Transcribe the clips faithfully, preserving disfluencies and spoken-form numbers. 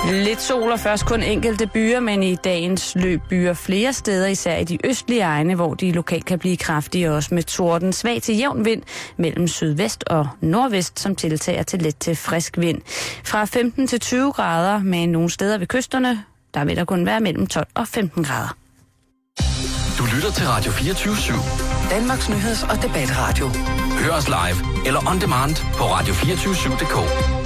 Lidt sol og først kun enkelte byer, men i dagens løb byer flere steder, især i de østlige egne, hvor de lokalt kan blive kraftige, også med torden. Svag til jævn vind mellem sydvest og nordvest, som tiltager til let til frisk vind. Fra femten til tyve grader, med nogle steder ved kysterne, der vil der kun være mellem tolv og femten grader. Du lytter til Radio fireogtyve syv. Danmarks nyheds- og debatradio. Hør os live eller on demand på radio to fire syv punktum d k.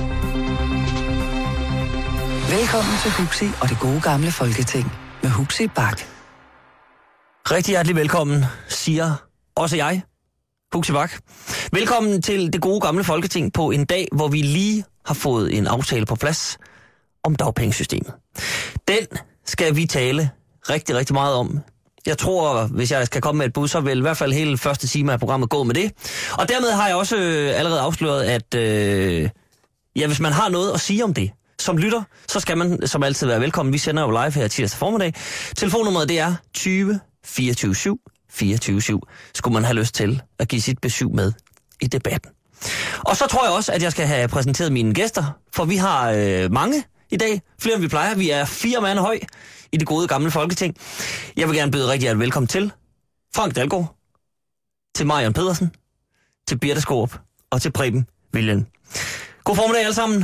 Velkommen til Huxi og det gode gamle Folketing med Huxi Bak. Rigtig hjertelig velkommen, siger også jeg, Huxi Bak. Velkommen til det gode gamle Folketing på en dag, hvor vi lige har fået en aftale på plads om dagpengesystemet. Den skal vi tale rigtig, rigtig meget om. Jeg tror, hvis jeg skal komme med et bud, så vil i hvert fald hele første time af programmet gå med det. Og dermed har jeg også øh, allerede afsløret, at øh, ja, hvis man har noget at sige om det, som lytter, så skal man som altid være velkommen. Vi sender jo live her tirsdag formiddag. Telefonnummeret det er tyve fireogtyve syv fireogtyve syv. Skulle man have lyst til at give sit besøg med i debatten. Og så tror jeg også, at jeg skal have præsenteret mine gæster, for vi har øh, mange i dag. Flere end vi plejer. Vi er fire mand høj i det gode gamle Folketing. Jeg vil gerne byde rigtig hjertelig velkommen til Frank Dalgaard, til Marion Pedersen, til Birthe Skaarup og til Preben Wilhjelm. God formiddag alle sammen.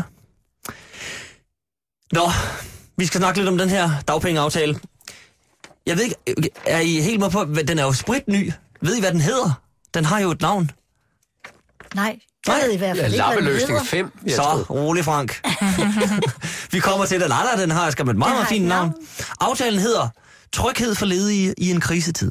Nå, vi skal snakke lidt om den her dagpengeaftale. Jeg ved ikke, er I helt med på, den er jo spritny. Ved I, hvad den hedder? Den har jo et navn. Nej, jeg ved i hvert fald ja, ikke, hvad den Lappeløsning hedder. fem. Så, rolig Frank. Vi kommer til den. Nej, nej, den har skal med et meget, meget fint navn. Aftalen hedder Tryghed for ledige i en krisetid.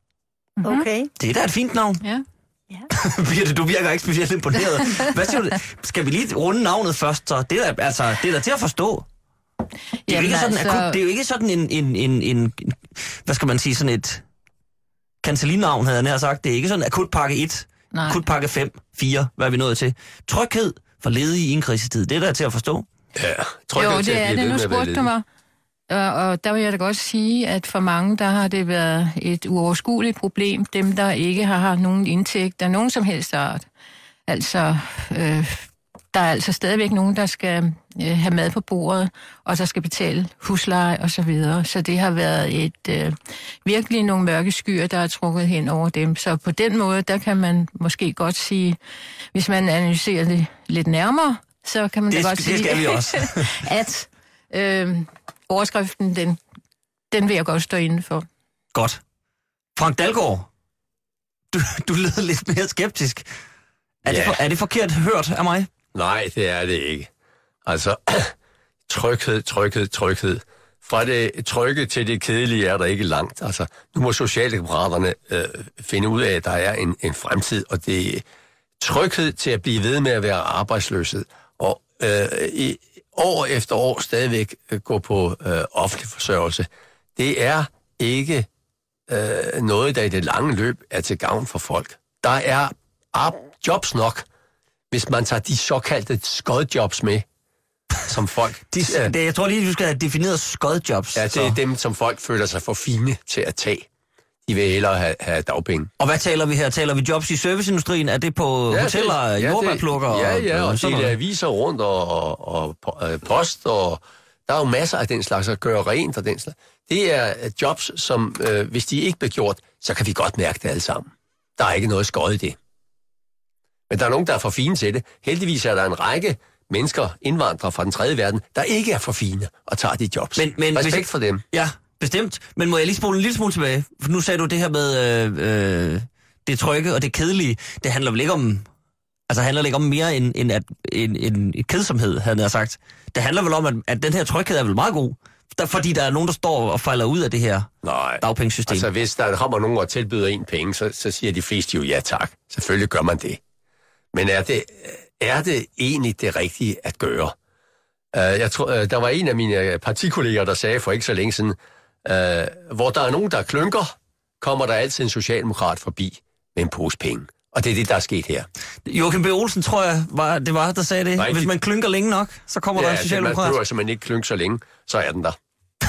Okay. Det er da et fint navn. Ja. Ja. Birthe, du virker ikke specielt imponeret. Hvad siger du? Skal vi lige runde navnet først? Så det er da, altså, det er da til at forstå. Det er, jo ikke sådan, altså... akut, det er jo ikke sådan en, en, en, en, hvad skal man sige, sådan et kancelinavn, havde jeg nær sagt. Det er ikke sådan akutpakke et, Nej. akutpakke fem, fire, hvad er vi nået til. Tryghed for ledige i en krisetid, det er der til at forstå. Ja, tryghed jo, det er det. Nu spurgte du mig, og, og der vil jeg da godt sige, at for mange, der har det været et uoverskueligt problem. Dem, der ikke har, har nogen indtægt af nogen som helst art. Altså... Øh, Der er altså stadigvæk nogen, der skal øh, have mad på bordet, og der skal betale husleje og så videre. Så det har været et øh, virkelig nogle mørke skyer, der er trukket hen over dem. Så på den måde, der kan man måske godt sige, hvis man analyserer det lidt nærmere, så kan man det, da godt det sige, skal vi også. at øh, overskriften, den, den vil jeg godt stå inde for. Godt. Frank Dalgaard, du, du lyder lidt mere skeptisk. Er, ja. det, for, er det forkert hørt af mig? Nej, det er det ikke. Altså, tryghed, tryghed, tryghed. Fra det trygge til det kedelige er der ikke langt. Altså, nu må Socialdemokraterne øh, finde ud af, at der er en, en fremtid, og det er tryghed til at blive ved med at være arbejdsløshed, og øh, i, år efter år stadigvæk øh, gå på øh, offentlig forsørgelse. Det er ikke øh, noget, der i det lange løb er til gavn for folk. Der er jobs nok, hvis man tager de såkaldte skodjobs med, som folk... De, det, jeg tror lige, du skal have defineret skodjobs. Ja, det er dem, som folk føler sig for fine til at tage. De vil hellere have, have dagpenge. Og hvad taler vi her? Taler vi jobs i serviceindustrien? Er det på ja, hoteller, ja, jordbærplukker? Ja, og, ja, og, og dele aviser rundt, og, og, og, og post, og der er jo masser af den slags, at gøre rent og den slags. Det er jobs, som øh, hvis de ikke bliver gjort, så kan vi godt mærke det alle sammen. Der er ikke noget skod i det. Men der er nogen, der er for fine til det. Heldigvis er der en række mennesker, indvandrere fra den tredje verden, der ikke er for fine og tager de jobs. Men, men respekt hvis, for dem. Ja, bestemt. Men må jeg lige spole en lille smule tilbage? For nu sagde du det her med øh, øh, det trygge og det kedelige. Det handler vel ikke om... Altså handler det ikke om mere end, end, at, end, end et kedsomhed, havde jeg sagt. Det handler vel om, at, at den her tryghed er vel meget god. Der, fordi der er nogen, der står og falder ud af det her Nej, dagpengesystem. Altså hvis der kommer nogen og tilbyder en penge, så, så siger de fleste jo ja tak. Selvfølgelig gør man det. Men er det, er det egentlig det rigtige at gøre? Uh, jeg tror, uh, der var en af mine partikolleger, der sagde for ikke så længe siden, uh, hvor der er nogen, der klynker, kommer der altid en socialdemokrat forbi med en pose penge. Og det er det, der er sket her. Joachim B. Olsen, tror jeg, var, det var, der sagde det. Nej, Hvis man klynker længe nok, så kommer ja, der en socialdemokrat. Ja, man behøver, så man ikke klynker så længe, så er den der.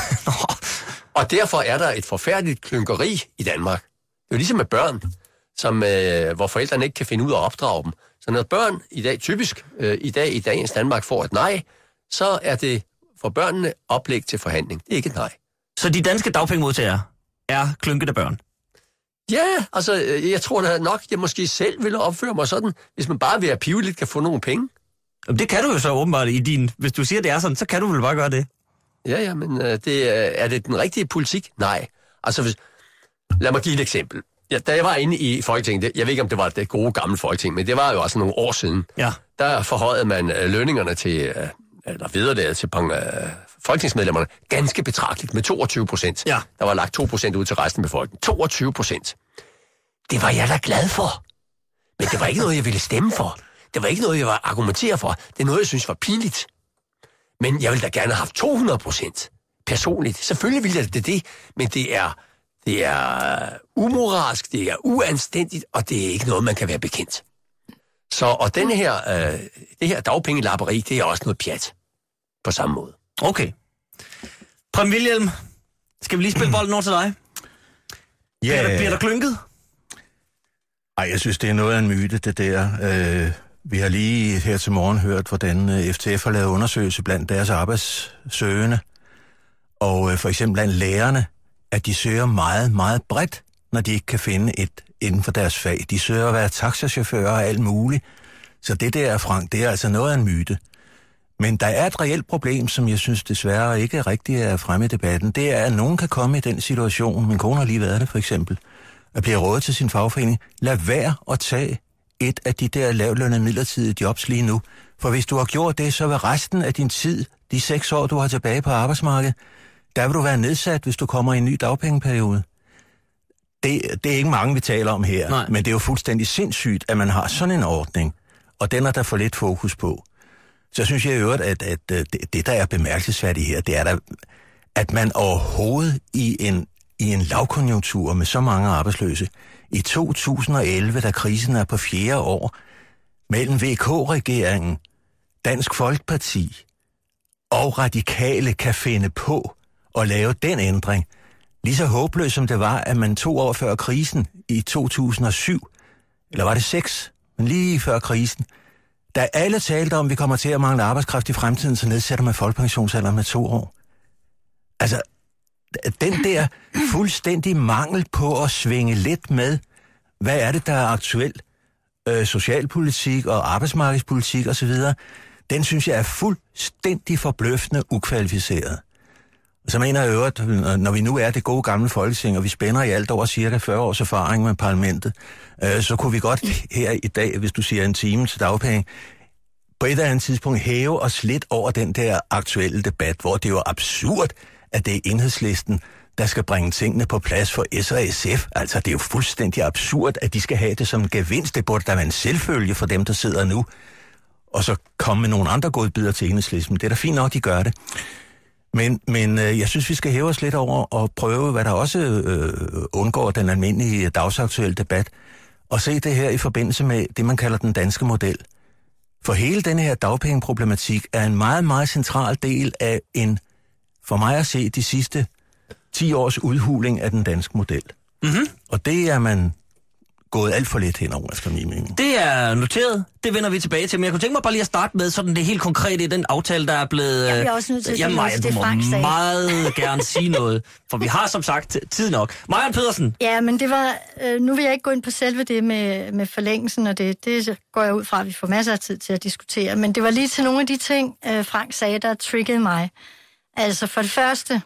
Og derfor er der et forfærdeligt klynkeri i Danmark. Det er jo ligesom med børn, som, øh, hvor forældrene ikke kan finde ud af at opdrage dem. Så når børn i dag, typisk øh, i dag i dagens Danmark, får et nej, så er det for børnene, oplæg til forhandling. Det er ikke et nej. Så de danske dagpengemodtagere er klynkede børn? Ja, altså, jeg tror da nok, jeg måske selv ville opføre mig sådan, hvis man bare ved at pive lidt kan få nogle penge. Jamen, det kan du jo så åbenbart i din... Hvis du siger, det er sådan, så kan du vel bare gøre det? Ja, ja, men øh, det, øh, er det den rigtige politik? Nej. Altså, hvis, lad mig give et eksempel. Ja, da jeg var inde i Folketinget, det, jeg ved ikke, om det var det gode gamle Folketing, men det var jo også nogle år siden. Ja. Der forhøjede man øh, lønningerne til, øh, eller vederlaget til øh, folketingsmedlemmerne ganske betragteligt med toogtyve procent. Ja. Der var lagt to procent ud til resten af befolkningen. toogtyve procent. Det var jeg da glad for. Men det var ikke noget, jeg ville stemme for. Det var ikke noget, jeg var argumentere for. Det er noget, jeg synes var pinligt. Men jeg ville da gerne have haft to hundrede procent personligt. Selvfølgelig ville jeg det, det, men det er, det er umoralsk, det er uanstændigt, og det er ikke noget, man kan være bekendt. Så, og denne her, øh, det her dagpengelapperi, det er også noget pjat. På samme måde. Okay. Preben Wilhjelm, skal vi lige spille bolden over til dig? Ja. Bliver der, bliver der klynket? Ej, jeg synes, det er noget af en myte, det der. Øh, vi har lige her til morgen hørt, hvordan F T F har lavet undersøgelse blandt deres arbejdssøgende. Og øh, for eksempel blandt lærerne, at de søger meget, meget bredt, når de ikke kan finde et inden for deres fag. De søger at være taxachauffører og alt muligt. Så det der, Frank, det er altså noget af en myte. Men der er et reelt problem, som jeg synes desværre ikke rigtig er fremme i debatten. Det er, at nogen kan komme i den situation, min kone har lige været det for eksempel, at blive rådet til sin fagforening. Lad være at tage et af de der lavlønnede midlertidige jobs lige nu. For hvis du har gjort det, så vil resten af din tid, de seks år, du har tilbage på arbejdsmarkedet, der vil du være nedsat, hvis du kommer i en ny dagpengeperiode. Det, det er ikke mange, vi taler om her, Nej. Men det er jo fuldstændig sindssygt, at man har sådan en ordning, og den er der for lidt fokus på. Så synes jeg i øvrigt, at, at, at det, det, der er bemærkelsesværdigt her, det er, der, at man overhovedet i en, i en lavkonjunktur med så mange arbejdsløse, i to tusind og elleve, da krisen er på fjerde år, mellem V K-regeringen, Dansk Folkeparti og Radikale kan finde på at lave den ændring. Lige så håbløst som det var, at man to år før krisen i to tusind og syv, eller var det seks, men lige før krisen, da alle talte om, at vi kommer til at mangle arbejdskraft i fremtiden, så nedsætter man folkepensionsalderen med to år. Altså, den der fuldstændig mangel på at svinge lidt med, hvad er det, der er aktuelt, øh, socialpolitik og arbejdsmarkedspolitik osv., den synes jeg er fuldstændig forbløffende ukvalificeret. Så mener jeg øvrigt, når vi nu er det gode gamle Folketing, og vi spænder i alt over cirka fyrre års erfaring med parlamentet, øh, så kunne vi godt her i dag, hvis du siger en time til dagpenge, på et eller andet tidspunkt hæve os lidt over den der aktuelle debat, hvor det er jo absurd, at det er Enhedslisten, der skal bringe tingene på plads for S og S F. Altså, det er jo fuldstændig absurd, at de skal have det som en gevinst. Det burde der være en selvfølge for dem, der sidder nu. Og så komme med nogle andre godbidder til Enhedslisten. Det er da fint nok, de gør det. Men, men øh, jeg synes, vi skal hæve os lidt over og prøve, hvad der også øh, undgår den almindelige dagsaktuelle debat, og se det her i forbindelse med det, man kalder den danske model. For hele denne her dagpengeproblematik er en meget, meget central del af en, for mig at se, de sidste ti års udhuling af den danske model. Mm-hmm. Og det er man gået alt for lidt henover, skal min mening. Det er noteret. Det vender vi tilbage til. Men jeg kunne tænke mig bare lige at starte med sådan det helt konkrete i den aftale, der er blevet... Jeg er også nødt til at sige noget, det Frank sagde. meget gerne sige noget, for vi har som sagt tid nok. Marianne Pedersen. Ja, men det var... Øh, nu vil jeg ikke gå ind på selve det med, med forlængelsen, og det, det går jeg ud fra, at vi får masser af tid til at diskutere. Men det var lige til nogle af de ting, øh, Frank sagde, der triggede mig. Altså for det første,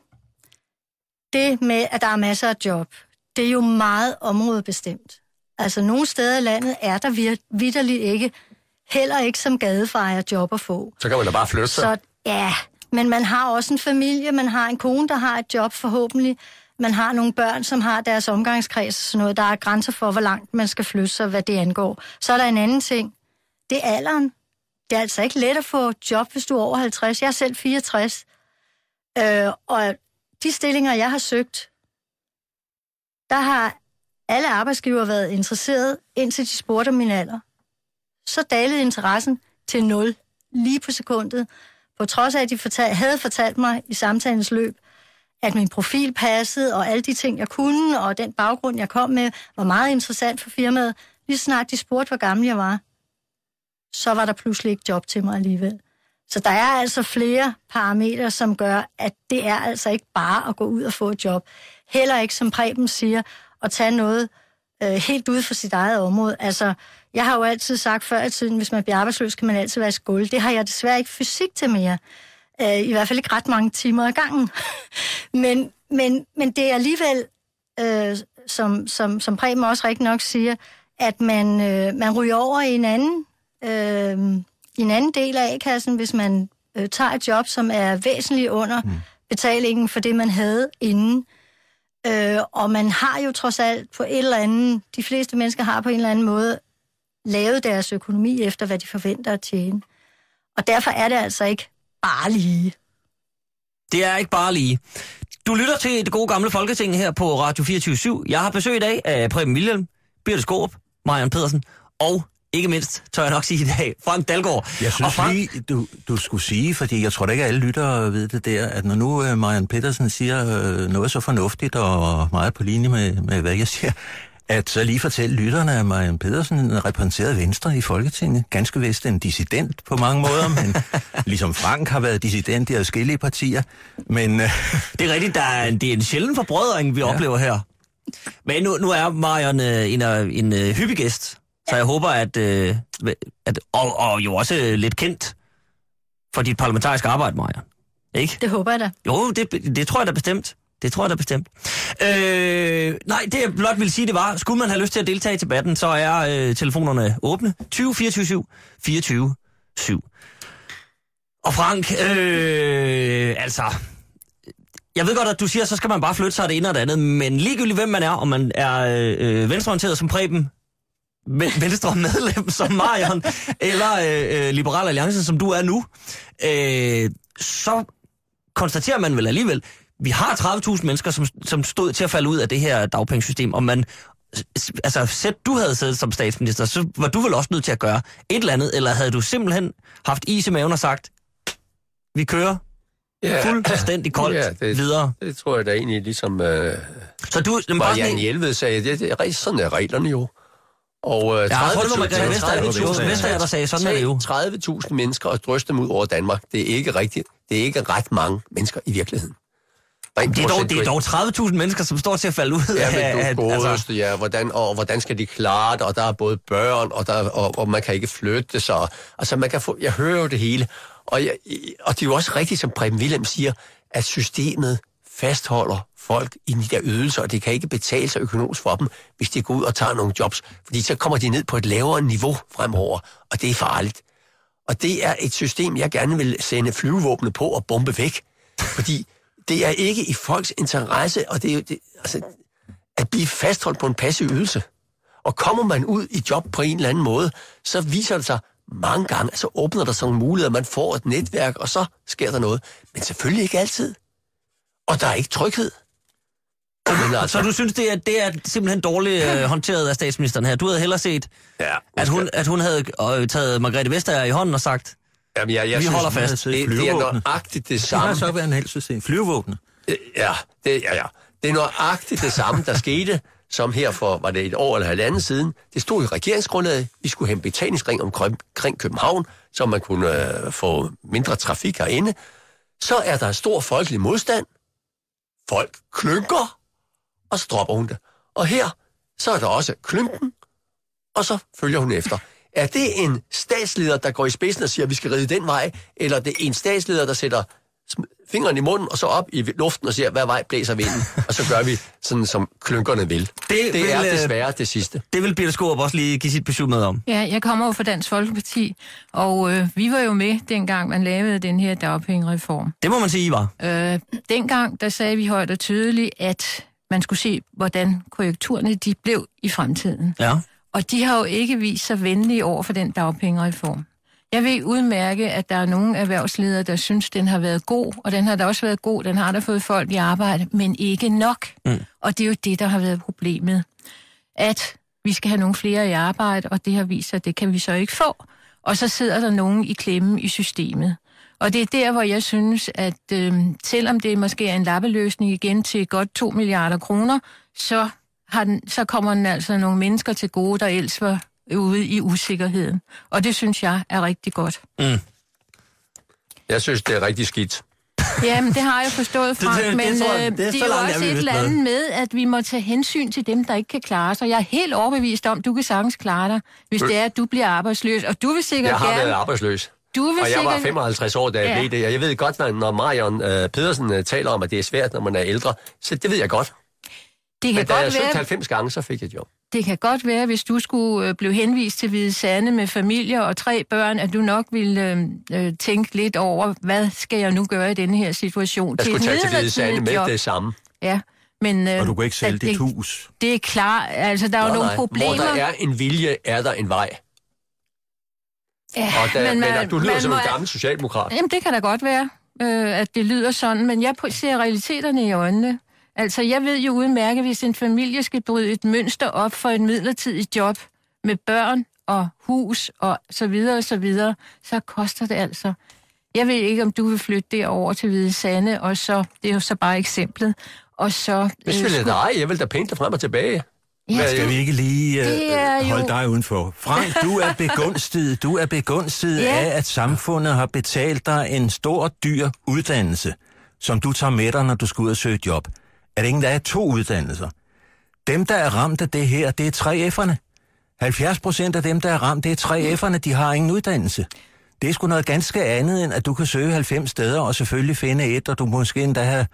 det med, at der er masser af job, det er jo meget områdebestemt. Altså, nogle steder i landet er der vir- vitterligt ikke, heller ikke som gadefejer job at få. Så kan man da bare flytte sig. Så, ja, men man har også en familie, man har en kone, der har et job forhåbentlig. Man har nogle børn, som har deres omgangskreds og sådan noget. Der er grænser for, hvor langt man skal flytte sig, hvad det angår. Så er der en anden ting. Det er alderen. Det er altså ikke let at få job, hvis du er over halvtreds. Jeg er selv fireogtres. Øh, og de stillinger, jeg har søgt, der har alle arbejdsgivere været interesseret, indtil de spurgte om min alder. Så dalede interessen til nul, lige på sekundet. På trods af, at de fortal- havde fortalt mig i samtalens løb, at min profil passede, og alle de ting, jeg kunne, og den baggrund, jeg kom med, var meget interessant for firmaet. Lige snart de spurgte, hvor gammel jeg var, så var der pludselig ikke job til mig alligevel. Så der er altså flere parametre, som gør, at det er altså ikke bare at gå ud og få et job. Heller ikke, som Preben siger, at tage noget øh, helt ude for sit eget område. Altså, jeg har jo altid sagt før i tiden, hvis man bliver arbejdsløs, kan man altid være i skole. Det har jeg desværre ikke fysik til mere. Øh, I hvert fald ikke ret mange timer ad gangen. men, men, men det er alligevel, øh, som, som, som Preben også rigtig nok siger, at man, øh, man ryger over i en anden... Øh, i en anden del af A-kassen, hvis man øh, tager et job, som er væsentligt under mm. betalingen for det, man havde inden. Øh, og man har jo trods alt på et eller andet, de fleste mennesker har på en eller anden måde lavet deres økonomi efter, hvad de forventer at tjene. Og derfor er det altså ikke bare lige. Det er ikke bare lige. Du lytter til det gode gamle Folketing her på Radio fireogtyve syv. Jeg har besøg i dag af Preben Wilhjelm, Birthe Skaarup, Mariann Pedersen og ikke mindst, tør jeg nok sige i dag, Frank Dalgaard. Jeg synes Frank... lige, du, du skulle sige, fordi jeg tror da ikke, at alle lyttere ved det der, at når nu uh, Mariann Pedersen siger uh, noget så fornuftigt og meget på linje med, med, hvad jeg siger, at så lige fortælle lytterne, at Mariann Pedersen repræsenterede Venstre i Folketinget. Ganske vist en dissident på mange måder, men ligesom Frank har været dissident i forskellige partier. Men, uh... det er rigtigt, der er en, det er en sjælden forbrødring, vi ja. oplever her. Men nu, nu er Mariann uh, en, en, en uh, hyppig gæst. Så jeg håber, at, øh, at og, og jo også lidt kendt for dit parlamentariske arbejde, Mariann. Ikke? Det håber jeg da. Jo, det, det tror jeg da bestemt. Det tror jeg da bestemt. Øh, nej, det jeg blot ville sige, det var, skulle man have lyst til at deltage i debatten, så er øh, telefonerne åbne. tyve fireogtyve syv fireogtyve syv. Og Frank, øh, altså... Jeg ved godt, at du siger, så skal man bare flytte sig det ene og det andet, men ligegyldigt hvem man er, om man er øh, venstreorienteret som Preben, Venstre medlem som Mariann, eller øh, Liberal Alliance, som du er nu, øh, så konstaterer man vel alligevel, vi har tredive tusind mennesker, som, som stod til at falde ud af det her dagpengesystem, og man, altså, sæt du havde siddet som statsminister, så var du vel også nødt til at gøre et eller andet, eller havde du simpelthen haft is i maven og sagt, vi kører ja, fuldstændig koldt ja, det, videre? Det tror jeg da egentlig ligesom... Øh, så du... Mariann Jelved sagde, det, det er sådan er reglerne jo. Og ja, tredive tusind, der sagde, sådan er det jo. tredive tusind mennesker og drøste dem ud over Danmark. Det er ikke rigtigt. Det er ikke ret mange mennesker i virkeligheden. Det er, dog, det er dog tredive tusind mennesker, som står til at falde ud ja, af... Ja, men du altså... ja, hvordan, og hvordan skal de klare det, og der er både børn, og, der, og, og man kan ikke flytte sig. Altså, man kan få, jeg hører jo det hele. Og, jeg, og det er jo også rigtigt, som Preben Wilhjelm siger, at systemet fastholder folk i de der ydelser, og det kan ikke betale sig økonomisk for dem, hvis de går ud og tager nogle jobs, fordi så kommer de ned på et lavere niveau fremover, og det er farligt. Og det er et system, jeg gerne vil sende flyvevåbne på og bombe væk, fordi det er ikke i folks interesse, og det er jo det, altså, at blive fastholdt på en passiv ydelse. Og kommer man ud i job på en eller anden måde, så viser det sig mange gange, så åbner der sådan nogle muligheder, man får et netværk, og så sker der noget. Men selvfølgelig ikke altid. Og der er ikke tryghed. Så, altså, så du synes, det er, det er simpelthen dårligt øh, håndteret af statsministeren her? Du havde hellere set, ja, at, hun, at hun havde øh, taget Margrethe Vestager i hånden og sagt, jamen, jeg, jeg vi synes, holder fast. Det, det er nøjagtigt det samme. Det har så været en helsesystem. Flyvevåbne. Ja, det, ja, ja. Det er nøjagtigt det samme, der skete, som her for, var det et år eller halvandet siden. Det stod i regeringsgrundlaget, vi skulle have en betalingsring omkring København, så man kunne øh, få mindre trafik herinde. Så er der stor folkelig modstand. Folk klynker, og så dropper hun det. Og her, så er der også klynken, og så følger hun efter. Er det en statsleder, der går i spidsen og siger, at vi skal ride den vej, eller er det en statsleder, der sætter fingeren i munden, og så op i luften og siger, hvad vej blæser vinden, og så gør vi sådan, som klynkerne vil. Det, det vil, er desværre det sidste. Det vil Birthe Skaarup også lige give sit besøg med om. Ja, jeg kommer jo fra Dansk Folkeparti, og øh, vi var jo med, dengang man lavede den her dagpengereform. Det må man sige, I var. Øh, dengang, der sagde vi højt og tydeligt, at man skulle se, hvordan konjunkturerne de blev i fremtiden. Ja. Og de har jo ikke vist sig venlige over for den dagpengereform. Jeg ved udmærke, at der er nogle erhvervsledere, der synes, den har været god, og den har da også været god, den har da fået folk i arbejde, men ikke nok. Mm. Og det er jo det, der har været problemet. At vi skal have nogle flere i arbejde, og det har vist sig, at det kan vi så ikke få. Og så sidder der nogen i klemme i systemet. Og det er der, hvor jeg synes, at øh, selvom det måske er en lappeløsning igen til godt to milliarder kroner, så, har den, så kommer den altså nogle mennesker til gode, der ellers var ude i usikkerheden. Og det synes jeg er rigtig godt. Mm. Jeg synes, det er rigtig skidt. Jamen, det har jeg forstået, Frank, det, det, men det, tror jeg, øh, det det er er, så jo langt, også jeg et vil eller vide. andet med, at vi må tage hensyn til dem, der ikke kan klare sig. Jeg er helt overbevist om, du kan sagtens klare dig, hvis det er, at du bliver arbejdsløs. Og du vil sikkert Jeg har gerne... været arbejdsløs. Du vil Og jeg var sikkert... femoghalvtreds år, da jeg Ja. blev det. Og jeg ved godt, når Marion øh, Pedersen øh, taler om, at det er svært, når man er ældre. Så det ved jeg godt. Det kan Men da jeg godt søgte være... halvfems gange, så fik jeg et job. Det kan godt være, hvis du skulle øh, blive henvist til Hvide Sande med familie og tre børn, at du nok ville øh, øh, tænke lidt over, hvad skal jeg nu gøre i denne her situation? Jeg skulle et tage til Hvide Sande midlertidigt med job. det samme. Ja, men... Øh, Og du kan ikke sælge at dit det, hus. Det er klart, altså der er jo Nå, nogle nej. problemer. Hvor der er en vilje, er der en vej. Ja, Og der, men, man- men du lyder man som må- en gammel socialdemokrat. Jamen, det kan da godt være, øh, at det lyder sådan, men jeg ser realiteterne i øjnene. Altså, jeg ved jo udmærket, hvis en familie skal bryde et mønster op for et midlertidigt job med børn og hus og så videre og så videre, så koster det altså. Jeg ved ikke, om du vil flytte derover til Hvide Sande, og så, det er jo så bare eksemplet, og så... Hvis øh, vil jeg skulle- dig, jeg vil da pænt dig frem og tilbage. Ja, Skal vi ikke lige Det er øh, jo- holde dig udenfor? Frank, du er begunstiget. Du er begunstiget Ja. af, at samfundet har betalt dig en stor, dyr uddannelse, som du tager med dig, når du skal ud og søge et job. Er det ingen, der er to uddannelser? Dem, der er ramt af det her, det er tre F'erne. halvfjerds procent af dem, der er ramt, det er tre F'erne. De har ingen uddannelse. Det er sgu noget ganske andet, end at du kan søge halvfems steder og selvfølgelig finde et, og du måske endda have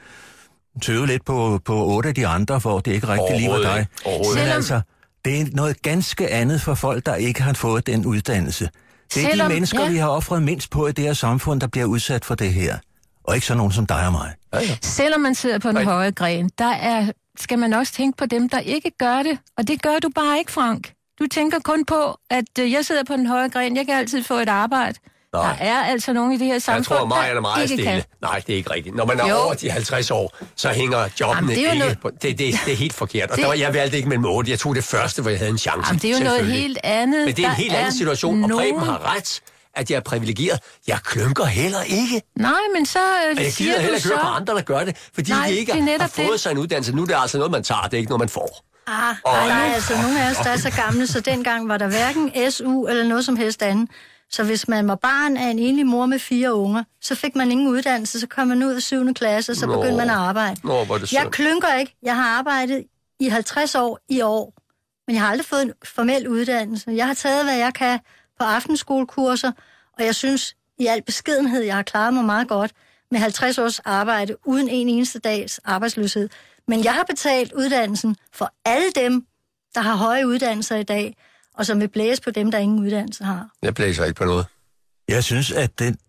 tøvet lidt på, på otte af de andre, hvor det ikke rigtig lige var Overhovedet dig. ikke. Overhovedet Men ikke. altså, det er noget ganske andet for folk, der ikke har fået den uddannelse. Det er Selvom- de mennesker, ja. vi har offret mindst på i det her samfund, der bliver udsat for det her. Og ikke så nogen som dig og mig. Ja, ja. Selvom man sidder på den Nej. høje gren, der er, skal man også tænke på dem, der ikke gør det. Og det gør du bare ikke, Frank. Du tænker kun på, at øh, jeg sidder på den høje gren, jeg kan altid få et arbejde. Nej. Der er altså nogen i det her Jeg samfund, tror, Marion er meget der ikke stille. kan. Nej, det er ikke rigtigt. Når man er Jo. over de halvtreds år, så hænger jobbene Jamen, det er jo ikke noget- på... Det, det, det er helt forkert. Og Det- der var, jeg valgte ikke mellem otte. Jeg tog det første, hvor jeg havde en chance. Jamen, det er jo noget Selvfølgelig. helt andet. Men det er en Der helt anden er situation, og Preben nogen- har ret, at jeg er privilegeret. Jeg klynker heller ikke. Nej, men så øh, Og jeg siger gider du heller ikke så... høre på andre, der gør det, fordi Nej, de ikke det er har netop fået det. sig en uddannelse. Nu er det altså noget, man tager, det er ikke noget, man får. Ah, Og- nej, nej, altså nogle af os, der er så gamle, så dengang var der hverken S U eller noget som helst andet. Så hvis man var barn af en enlig mor med fire unger, så fik man ingen uddannelse, så kom man ud af syvende klasse, og så Nå. begyndte man at arbejde. Nå, hvor er det Jeg synd. klynker ikke. Jeg har arbejdet i halvtreds år i år, men jeg har aldrig fået en formel uddannelse. Jeg har taget, hvad jeg kan på aftenskolekurser, og jeg synes i al beskedenhed, jeg har klaret mig meget godt med halvtreds års arbejde uden en eneste dags arbejdsløshed. Men jeg har betalt uddannelsen for alle dem, der har høje uddannelser i dag, og som vil blæse på dem, der ingen uddannelse har. Jeg blæser ikke på noget. Jeg synes, at det,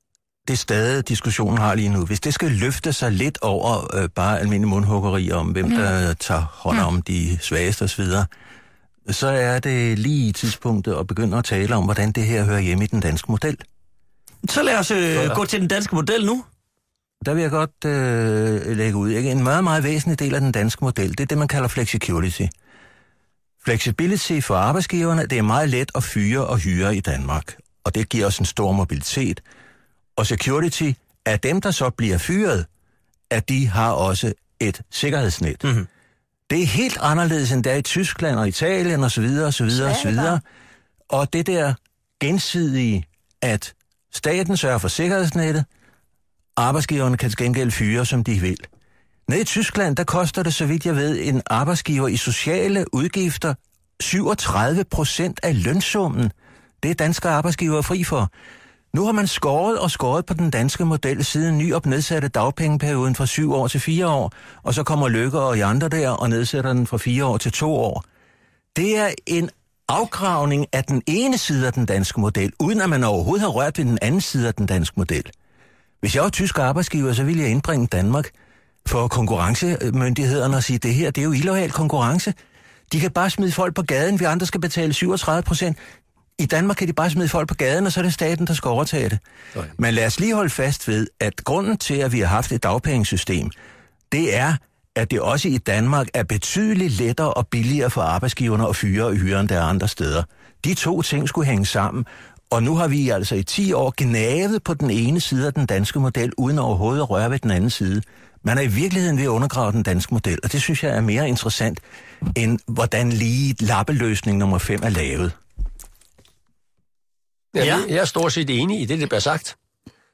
det stadig diskussionen har lige nu, hvis det skal løfte sig lidt over øh, bare almindelig mundhuggeri om, hvem der tager hånd om de svageste osv., så er det lige i tidspunktet at begynde at tale om, hvordan det her hører hjemme i den danske model. Så lad os øh, gå til den danske model nu. Der vil jeg godt øh, lægge ud. Ikke? En meget, meget væsentlig del af den danske model, det er det, man kalder flexicurity. Flexibility for arbejdsgiverne, det er meget let at fyre og hyre i Danmark, og det giver os en stor mobilitet. Og security er dem, der så bliver fyret, at de har også et sikkerhedsnet. Mm-hmm. Det er helt anderledes end der i Tyskland og Italien og så videre og så videre og så videre. Og det der gensidige, at staten sørger for sikkerhedsnettet, arbejdsgiverne kan til gengæld fyre, som de vil. Nede i Tyskland, der koster det, så vidt jeg ved, en arbejdsgiver i sociale udgifter syvogtredive procent af lønsummen. Det er danske arbejdsgivere fri for. Nu har man skåret og skåret på den danske model siden ny op nedsatte dagpengeperioden fra syv år til fire år, og så kommer Løkke og de andre der og nedsætter den fra fire år til to år. Det er en afgravning af den ene side af den danske model, uden at man overhovedet har rørt ved den anden side af den danske model. Hvis jeg var tysk arbejdsgiver, så ville jeg indbringe Danmark for konkurrencemyndighederne og sige, det her, det er jo illoyal konkurrence. De kan bare smide folk på gaden, vi andre skal betale syvogtredive procent. I Danmark kan de bare smide folk på gaden, og så er det staten, der skal overtage det. Okay. Men lad os lige holde fast ved, at grunden til, at vi har haft et dagpengesystem, det er, at det også i Danmark er betydeligt lettere og billigere for arbejdsgiverne at fyre og hyre, end der er andre steder. De to ting skulle hænge sammen, og nu har vi altså i ti år gnavet på den ene side af den danske model, uden overhovedet at røre ved den anden side. Man er i virkeligheden ved at undergrave den danske model, og det synes jeg er mere interessant, end hvordan lige lappeløsning nummer fem er lavet. Ja. Ja. Jeg er stort set enig i det, der bliver sagt.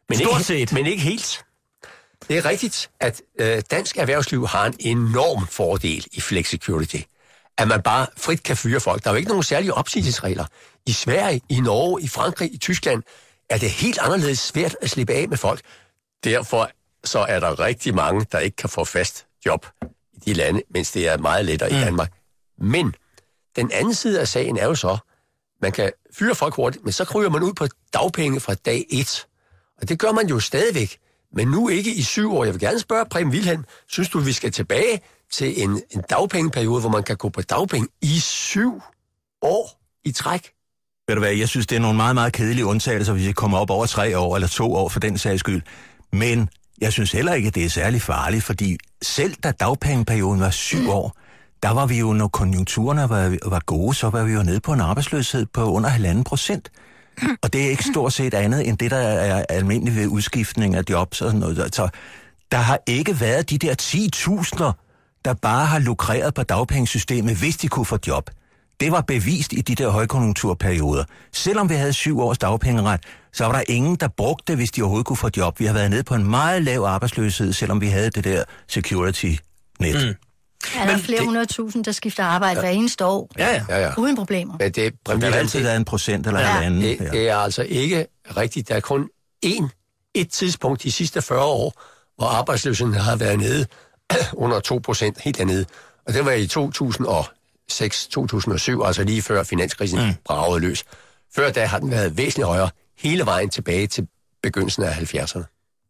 Men Stort ikke, set. Men ikke helt. Det er rigtigt, at øh, dansk erhvervsliv har en enorm fordel i flexicurity. At man bare frit kan fyre folk. Der er jo ikke nogen særlige opsigelsesregler. I Sverige, i Norge, i Frankrig, i Tyskland er det helt anderledes svært at slippe af med folk. Derfor så er der rigtig mange, der ikke kan få fast job i de lande, mens det er meget lettere mm. i Danmark. Men den anden side af sagen er jo så, man kan fyre folk hurtigt, men så kryger man ud på dagpenge fra dag et. Og det gør man jo stadigvæk, men nu ikke i syv år. Jeg vil gerne spørge Preben Wilhelm, synes du, vi skal tilbage til en, en dagpengeperiode, hvor man kan gå på dagpenge i syv år i træk? Ved du hvad, jeg synes, det er nogle meget, meget kedelige undtagelser, hvis vi kommer op over tre år eller to år for den sags skyld. Men jeg synes heller ikke, at det er særlig farligt, fordi selv da dagpengeperioden var syv år, der var vi jo, når konjunkturerne var, var gode, så var vi jo nede på en arbejdsløshed på under halvanden procent. Og det er ikke stort set andet end det, der er almindeligt ved udskiftning af jobs og sådan noget. Så der har ikke været de der ti tusinder, der bare har lukreret på dagpengesystemet, hvis de kunne få job. Det var bevist i de der højkonjunkturperioder. Selvom vi havde syv års dagpengeret, så var der ingen, der brugte det, hvis de overhovedet kunne få job. Vi har været nede på en meget lav arbejdsløshed, selvom vi havde det der security-net. Mm. Ja, der er flere hundrede tusind, der skifter arbejde ja. hver eneste år. Ja, ja. ja, ja. Uden problemer. Men det, der har altid været en procent eller ja. en anden. Det, det er altså ikke rigtigt. Der er kun én, et tidspunkt de sidste fyrre år, hvor arbejdsløsheden har været nede under to procent, helt dernede. Og det var i to tusind og seks til to tusind og syv, altså lige før finanskrisen mm. bragede løs. Før da har den været væsentligt højere, hele vejen tilbage til begyndelsen af halvfjerdserne.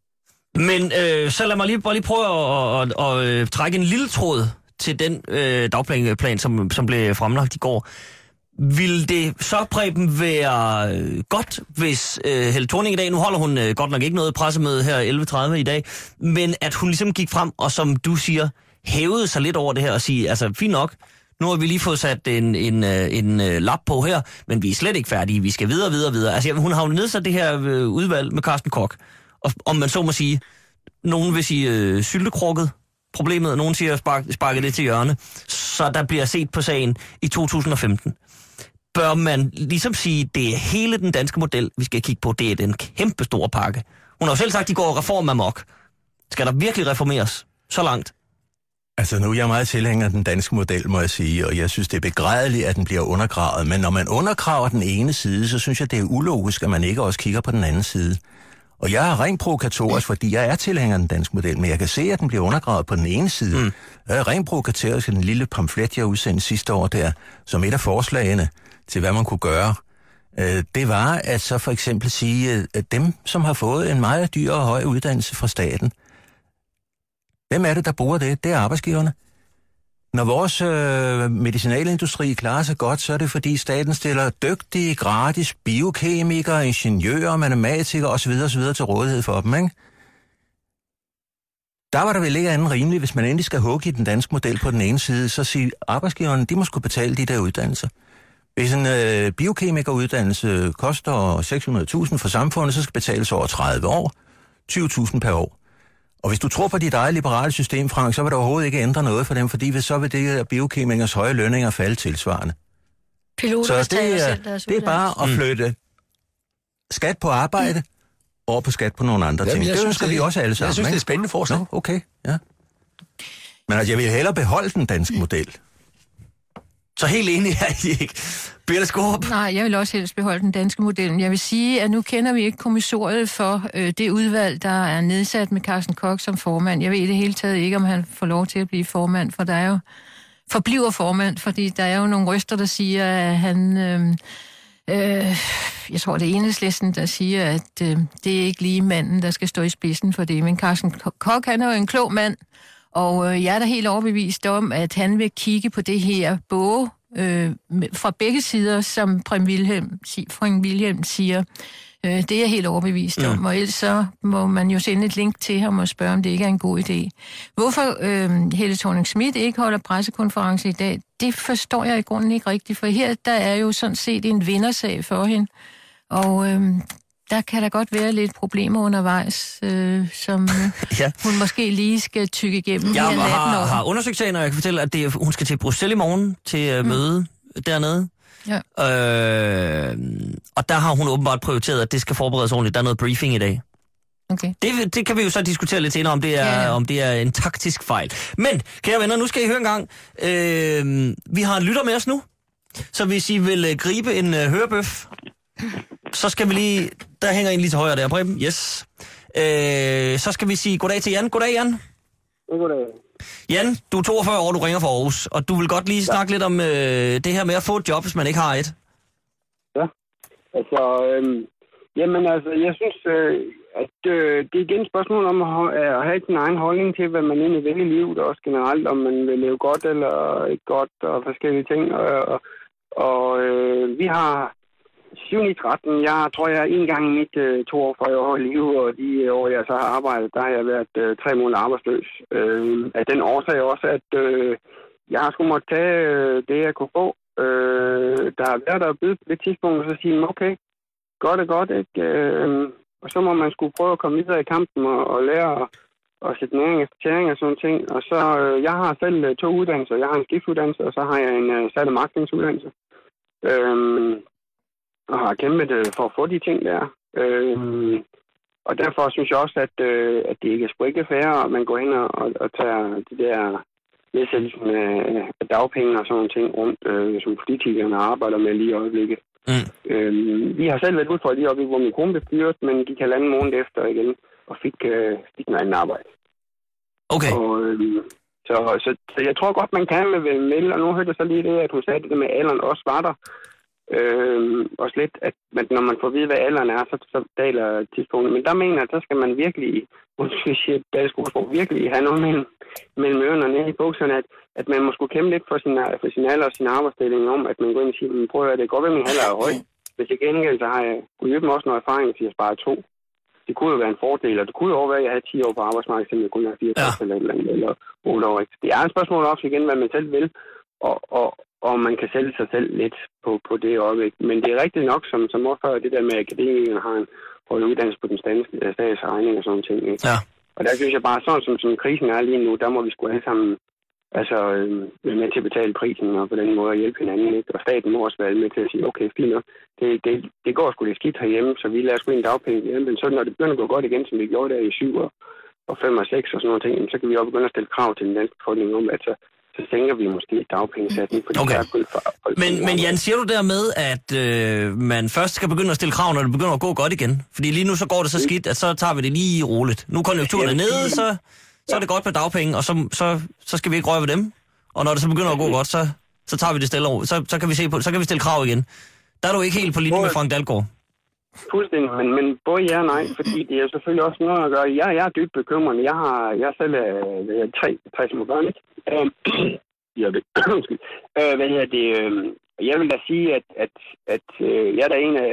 Men øh, så lad mig lige, bare lige prøve at, at, at, at trække en lille tråd til den øh, dagpengeplan, som, som blev fremlagt i går. Vil det så, Preben, være øh, godt, hvis øh, Helle Thorning i dag, nu holder hun øh, godt nok ikke noget pressemøde her elleve tredive i dag, men at hun ligesom gik frem og, som du siger, hævede sig lidt over det her og sige, altså fint nok, nu har vi lige fået sat en, en, en, en lap på her, men vi er slet ikke færdige, vi skal videre, videre, videre. Altså hun har jo nedsat det her øh, udvalg med Carsten Koch, og om man så må sige, nogen vil sige øh, syltekrukket problemet, og nogen siger spark, sparket det til hjørne, så der bliver set på sagen i to tusind og femten. Bør man ligesom sige, det er hele den danske model, vi skal kigge på, det er den kæmpe store pakke. Hun har jo selv sagt, at de går reform amok. Skal der virkelig reformeres så langt? Altså nu er jeg meget tilhænger af den danske model, må jeg sige, og jeg synes, det er begrædeligt, at den bliver undergravet. Men når man undergraver den ene side, så synes jeg, det er ulogisk, at man ikke også kigger på den anden side. Og jeg er rent provokatorisk, fordi jeg er tilhænger af den danske model, men jeg kan se, at den bliver undergravet på den ene side. Mm. Jeg er rent provokatorisk af den lille pamflet, jeg udsendte sidste år der, som et af forslagene til, hvad man kunne gøre. Det var at så for eksempel sige, at dem, som har fået en meget dyr og høj uddannelse fra staten, hvem er det, der bruger det? Det er arbejdsgiverne. Når vores øh, medicinalindustri klarer sig godt, så er det fordi staten stiller dygtige, gratis biokemikere, ingeniører, matematikere osv. osv. til rådighed for dem, ikke? Der var der vel ikke andet rimeligt, hvis man endelig skal hugge i den danske model på den ene side, så siger arbejdsgiverne, de må skulle betale de der uddannelser. Hvis en øh, biokemikeruddannelse koster seks hundrede tusind for samfundet, så skal betales over tredive år, tyve tusind per år. Og hvis du tror på dit eget liberale system, Frank, så vil der overhovedet ikke ændre noget for dem, fordi så vil det biokemikers høje lønninger falde tilsvarende. Piloter, så det er, det er bare at flytte skat på arbejde over på skat på nogle andre Jamen, ting. Det synes, ønsker det, vi også alle sammen. Jeg synes, ikke? det er spændende forslag. Nå, okay, ja. Men altså, jeg vil hellere beholde den danske model. Så helt enig er I ikke. Birthe Skaarup? Nej, jeg vil også helst beholde den danske model. Jeg vil sige, at nu kender vi ikke kommissoriet for øh, det udvalg, der er nedsat med Carsten Koch som formand. Jeg ved i det hele taget ikke, om han får lov til at blive formand, for der er jo forbliver formand, fordi der er jo nogle røster, der siger, at han... Øh, øh, jeg tror, det er Enhedslisten, der siger, at øh, det er ikke lige manden, der skal stå i spidsen for det. Men Carsten Koch, han er jo en klog mand, og øh, jeg er da helt overbevist om, at han vil kigge på det her både øh, fra begge sider, som Preben Wilhelm, Wilhelm siger. Øh, det er jeg helt overbevist mm. om, og ellers så må man jo sende et link til ham og spørge, om det ikke er en god idé. Hvorfor øh, Helle Thorning-Schmidt ikke holder pressekonference i dag, det forstår jeg i grunden ikke rigtigt, for her der er jo sådan set en vindersag for hende, og... Øh, der kan der godt være lidt problemer undervejs, øh, som ja. hun måske lige skal tykke igennem. Jeg har, har undersøgt sagen, og jeg kan fortælle, at det er, hun skal til Bruxelles i morgen til uh, møde mm. dernede. Ja. Øh, og der har hun åbenbart prioriteret, at det skal forberedes ordentligt. Der er noget briefing i dag. Okay. Det, det kan vi jo så diskutere lidt senere, om det er, ja. om det er en taktisk fejl. Men, kære venner, nu skal I høre en gang. Øh, vi har en lytter med os nu, så hvis I vil uh, gribe en uh, hørebøf, så skal vi lige... Der hænger en lige til højre der, Preben. Yes. Øh, så skal vi sige goddag til Jan. Goddag, Jan. Goddag. Jan, du er toogfyrre år, du ringer fra Aarhus, og du vil godt lige snakke ja. lidt om øh, det her med at få et job, hvis man ikke har et. Ja, altså... Øh, jamen altså, jeg synes, øh, at øh, det er igen et spørgsmål om at, at have sin egen holdning til, hvad man egentlig vil i livet, og også generelt, om man vil leve godt eller ikke godt, og forskellige ting. Og, og, og øh, vi har syv ni tretten. Jeg tror, jeg en gang i mit øh, toogfyrre år i livet, og de år, jeg så har arbejdet, der har jeg været øh, tre måneder arbejdsløs. Øh, af den årsag også, at øh, jeg har sgu måttet tage øh, det, jeg kunne få. Øh, der har været der at byde på det tidspunkt, og så sige, okay, godt er godt, ikke? Øh, og så må man skulle prøve at komme videre i kampen og, og lære at, at sætte næring efter tæring og sådan ting. Og så, øh, jeg har selv øh, to uddannelser. Jeg har en skiftuddannelse, og så har jeg en øh, salg- og marketingsuddannelse. Øh, og har kæmpet øh, for at få de ting der. Øh, og derfor synes jeg også, at, øh, at det ikke er sgu ikke fair, at man går hen og, og, og tager de der nedsættelsen af dagpenge og sådan nogle ting rundt, øh, som politikerne arbejder med lige i øjeblikket. Mm. Øhm, vi har selv været ude for lige oppe, hvor min kone blev fyret, men gik halvanden måned efter igen og fik, øh, fik en anden arbejde. Okay. Og, øhm, så, så, så jeg tror godt, man kan med melde, og nu hørte jeg så lige det, at hun sagde det med alderen også var der. Øhm, også lidt, at man, når man får at vide, hvad alderen er, så, så daler tidspunktet. Men der mener jeg, at så skal man virkelig, måske siger dansk ordsprog, virkelig have noget mellem, mellem ørerne og nede i bukserne, at, at man må skulle kæmpe lidt for sin, for sin alder og sin arbejdsstilling om, at man går ind og siger, men prøv at det går ved, min alder er høj. Hvis til gengæld, så har jeg kunnet også noget erfaring til at spare to. Det kunne jo være en fordel, og det kunne jo også være, at jeg havde ti år på arbejdsmarkedet, så jeg kunne have fire ja. eller, eller, eller otte år. Det er et spørgsmål også igen, hvad man selv vil, og, og, og man kan sælge sig selv lidt på, på det øjeblik. Men det er rigtigt nok, som, som også det der med, at akademikerne har en høj uddannelse på den statslige regning og sådan ting. Ikke? Ja. Og der synes jeg bare, sådan som, som krisen er lige nu, der må vi sgu alle sammen altså, øh, være med til at betale prisen og på den måde at hjælpe hinanden. Ikke? Og staten må også være med til at sige, okay, fint nok, det, det, det går sgu lidt skidt herhjemme, så vi lader sgu en dagpenge hjemme. Men så når det begynder at gå godt igen, som vi gjorde der i syv og, og fem og seks og sådan noget ting, så kan vi også begynde at stille krav til den danske befolkning om, at så, så sænker vi måske dagpengesatsen. Okay. Men, men Jan, siger du dermed, at øh, man først skal begynde at stille krav, når det begynder at gå godt igen? Fordi lige nu så går det så skidt, at så tager vi det lige roligt. Nu er konjunkturen er nede, så, så er det godt med dagpenge, og så, så, så skal vi ikke røre ved dem. Og når det så begynder at gå godt, så, så tager vi det stille og så, så kan vi se på, så kan vi stille krav igen. Der er du ikke helt på linje med Frank Dalgaard. Fuldstændig, men, men både ja og nej, fordi det er selvfølgelig også noget at gøre. Jeg, jeg er dybt bekymrende. Jeg har jeg selv øh, tre, tre små børn, ikke? Øh, jeg ved, øh, hvad hedder det? Øh, jeg vil da sige, at, at, at øh, jeg er da en af,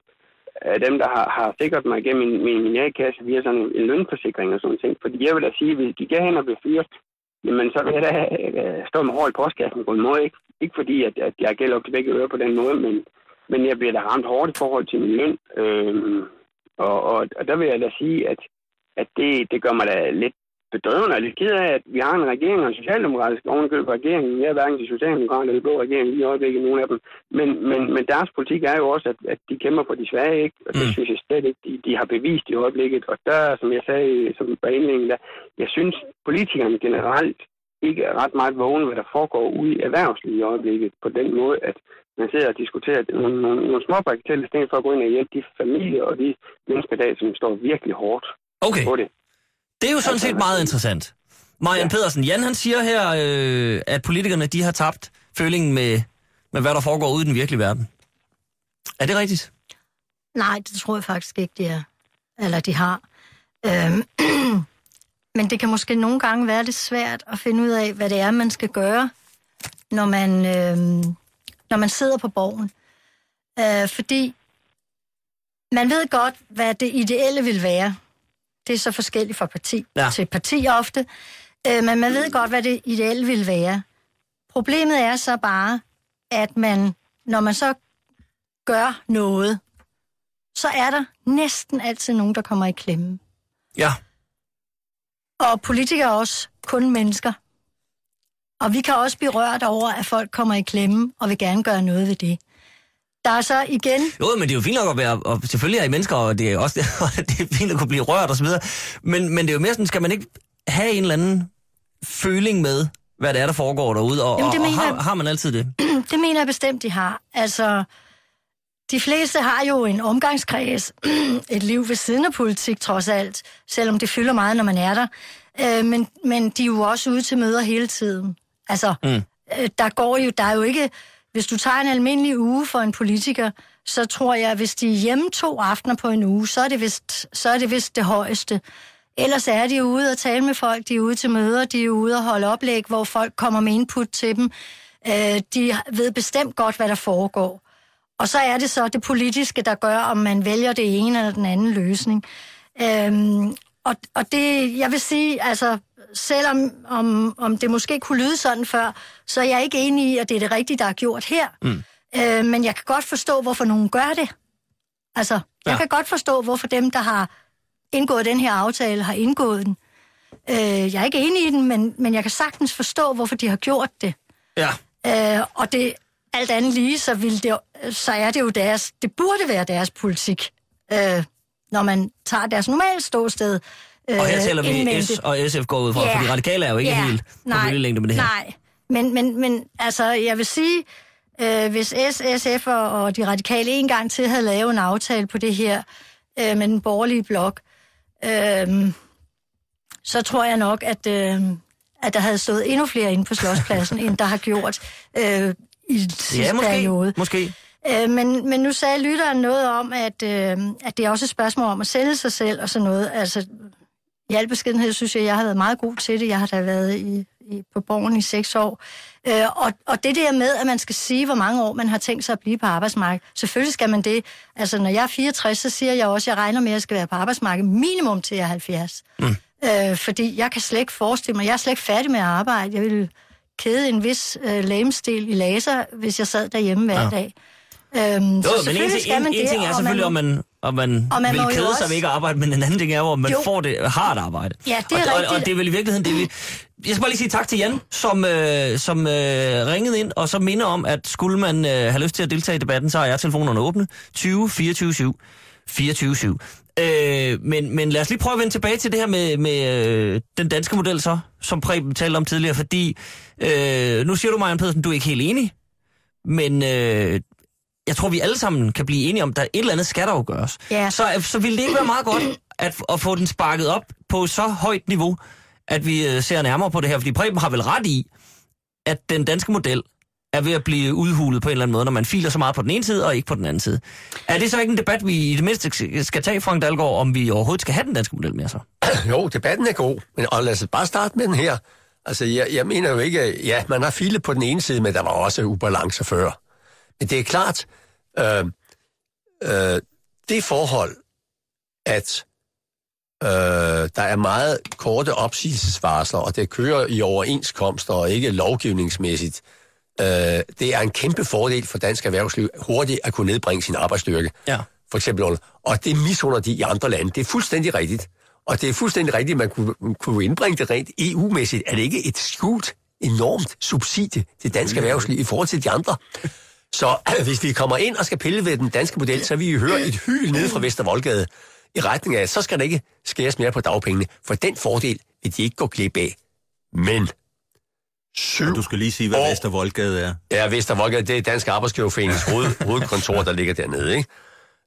af dem, der har, har sikret mig igennem min, min, min A-kasse via sådan en, en lønforsikring og sådan ting. Fordi jeg vil da sige, at hvis de går hen og bliver fyret, jamen så vil jeg da øh, stå med hår i postkassen på en måde. Ikke, ikke fordi, at, at jeg gælder op til begge ører på den måde, men Men jeg bliver da ramt hårdt i forhold til min løn. Øhm, og, og, og der vil jeg da sige, at, at det, det gør mig da lidt bedrøvende og lidt ked af, at vi har en regering og en socialdemokratisk ovenkøb regering. Jeg er hverken de socialdemokrater eller blå regering lige i øjeblikket, nogen af dem. Men, men, men deres politik er jo også, at, at de kæmper for de svage, ikke? Og det mm. synes jeg slet ikke, de, de har bevist i øjeblikket. Og der, som jeg sagde som på indlægningen, der, jeg synes, politikerne generelt ikke er ret meget vågne, hvad der foregår ude i erhvervslivet i øjeblikket, på den måde, at man sidder og diskuterer nogle, nogle, nogle små bagateller, i stedet for at gå ind og hjælpe de familier og de mennesker, der, som står virkelig hårdt okay. på det. Det er jo sådan set meget interessant. Marian ja. Pedersen, Jan han siger her, øh, at politikerne de har tabt følingen med, med, hvad der foregår ude i den virkelige verden. Er det rigtigt? Nej, det tror jeg faktisk ikke, de er. Eller de har. Øhm, men det kan måske nogle gange være lidt svært at finde ud af, hvad det er, man skal gøre, når man... Øhm, når man sidder på borgen. Øh, fordi man ved godt, hvad det ideelle vil være. Det er så forskelligt fra parti ja. til parti ofte. Øh, men man ved godt, hvad det ideelle vil være. Problemet er så bare, at man, når man så gør noget, så er der næsten altid nogen, der kommer i klemme. Ja. Og politikere er også kun mennesker. Og vi kan også blive rørt over, at folk kommer i klemme og vil gerne gøre noget ved det. der er så igen... Jo, men det er jo fint nok at være, og selvfølgelig er I mennesker, og det er også det er fint at kunne blive rørt og så videre, men, men det er jo mere sådan, skal man ikke have en eller anden føling med, hvad det er, der foregår derude, og, Jamen, og, og har, har man altid det? Det mener jeg bestemt, de har. Altså, de fleste har jo en omgangskreds, et liv ved siden af politik, trods alt, selvom det fylder meget, når man er der. Øh, men, men de er jo også ude til møder hele tiden. Altså, mm. øh, der går jo, der er jo ikke... Hvis du tager en almindelig uge for en politiker, så tror jeg, at hvis de er hjemme to aftener på en uge, så er det vist, så er det, vist det højeste. Ellers er de ude og tale med folk, de er ude til møder, de er ude og holde oplæg, hvor folk kommer med input til dem. Øh, de ved bestemt godt, hvad der foregår. Og så er det så det politiske, der gør, om man vælger det ene eller den anden løsning. Øhm, og, og det, jeg vil sige, altså, selvom om, om det måske kunne lyde sådan før, så er jeg ikke enig i, at det er det rigtige, der er gjort her. Mm. Øh, men jeg kan godt forstå, hvorfor nogen gør det. Altså, jeg ja. kan godt forstå, hvorfor dem, der har indgået den her aftale, har indgået den. Øh, jeg er ikke enig i den, men, men jeg kan sagtens forstå, hvorfor de har gjort det. Ja. Øh, og det alt andet lige, så, vil det, så er det jo deres, det burde være deres politik, øh, når man tager deres normale ståsted. Øh, og her taler vi S og S F går ud fra, yeah. for de radikale er jo ikke yeah. helt på bølgelængde med det her. Nej, men, men, men altså, jeg vil sige, øh, hvis S, S F og, og de radikale en gang til havde lavet en aftale på det her øh, med den borgerlige blok, øh, så tror jeg nok, at, øh, at der havde stået endnu flere inde på Slotspladsen, end der har gjort øh, i den sidste ja, måske, periode. måske. Øh, men, men nu sagde lytteren noget om, at, øh, at det er også et spørgsmål om at sælge sig selv og sådan noget. Altså, i al beskedenhed synes jeg, jeg har været meget god til det. Jeg har da været i, i, på Borgen i seks år. Øh, og, og det der med, at man skal sige, hvor mange år man har tænkt sig at blive på arbejdsmarkedet. Selvfølgelig skal man det. Altså, når jeg er fireogtres, så siger jeg også, at jeg regner med, at jeg skal være på arbejdsmarkedet minimum til jeg er halvfjerds. Mm. Øh, fordi jeg kan slet ikke forestille mig, jeg er slet ikke færdig med at arbejde. Jeg vil kæde en vis øh, lægemstil i laser, hvis jeg sad derhjemme hver ja. dag. Øhm, jo, så men en, skal man en, en ting er selvfølgelig, om man, om man, om man vil kede sig ved ikke at arbejde, men en anden ting er jo, om man jo. får det hardt arbejde. Ja, det er og, rigtigt. Og, og det er vel i virkeligheden det, vi... Jeg skal bare lige sige tak til Jan, som, øh, som øh, ringede ind, og så minder om, at skulle man øh, have lyst til at deltage i debatten, så er jeg telefonerne åbne. tyve fireogtyve syv fireogtyve syv. Øh, men, men lad os lige prøve at vende tilbage til det her med, med øh, den danske model, så, som Preben talte om tidligere, fordi øh, nu siger du, Marianne Pedersen, du er ikke helt enig, men... Øh, jeg tror, vi alle sammen kan blive enige om, at der et eller andet skal der jo gøres. Yeah. Så, så ville det ikke være meget godt at, at få den sparket op på så højt niveau, at vi uh, ser nærmere på det her. Fordi Preben har vel ret i, at den danske model er ved at blive udhulet på en eller anden måde, når man filer så meget på den ene side og ikke på den anden side. Er det så ikke en debat, vi i det mindste skal tage, Frank Dalgaard, om vi overhovedet skal have den danske model mere så? Jo, debatten er god, men og lad os bare starte med den her. Altså, jeg, jeg mener jo ikke, ja, man har filet på den ene side, men der var også ubalance før. Men det er klart, øh, øh, det forhold, at øh, der er meget korte opsigelsesvarsler, og det kører i overenskomster og ikke lovgivningsmæssigt, øh, det er en kæmpe fordel for dansk erhvervsliv hurtigt at kunne nedbringe sin arbejdsstyrke. Ja. For eksempel, og det misunder de i andre lande. Det er fuldstændig rigtigt. Og det er fuldstændig rigtigt, at man kunne, kunne indbringe det rent E U-mæssigt. Er det ikke et skjult, enormt subsidie til dansk erhvervsliv i forhold til de andre? Så hvis vi kommer ind og skal pille ved den danske model, så vil vi høre et hyl nede fra Vestervoldgade i retning af, så skal der ikke skæres mere på dagpengene, for den fordel vil de ikke gå glip af. Men syv Du skal lige sige, hvad år, Vestervoldgade er. Ja, Vestervoldgade, det er Dansk Arbejdsgiverforenings hoved, hovedkontor, der ligger dernede, ikke?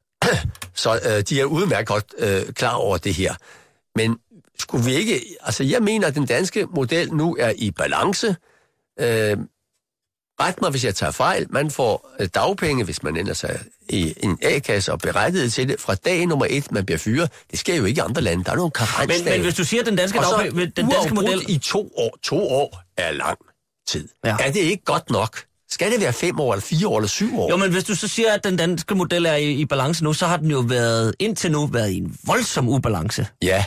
Så øh, de er udmærket godt øh, klar over det her. Men skulle vi ikke... Altså, jeg mener, at den danske model nu er i balance. Øh, Ret mig, hvis jeg tager fejl. Man får dagpenge, hvis man ender sig i en A-kasse og berettiget til det fra dag nummer et, man bliver fyret. Det sker jo ikke i andre lande. Der er nogle karensdage. Men, men hvis du siger, at den danske, dagpenge, den danske model... i to år. To år er lang tid. Ja. Er det ikke godt nok? Skal det være fem år, eller fire år, eller syv år? Jo, men hvis du så siger, at den danske model er i, i balance nu, så har den jo været indtil nu været i en voldsom ubalance. Ja.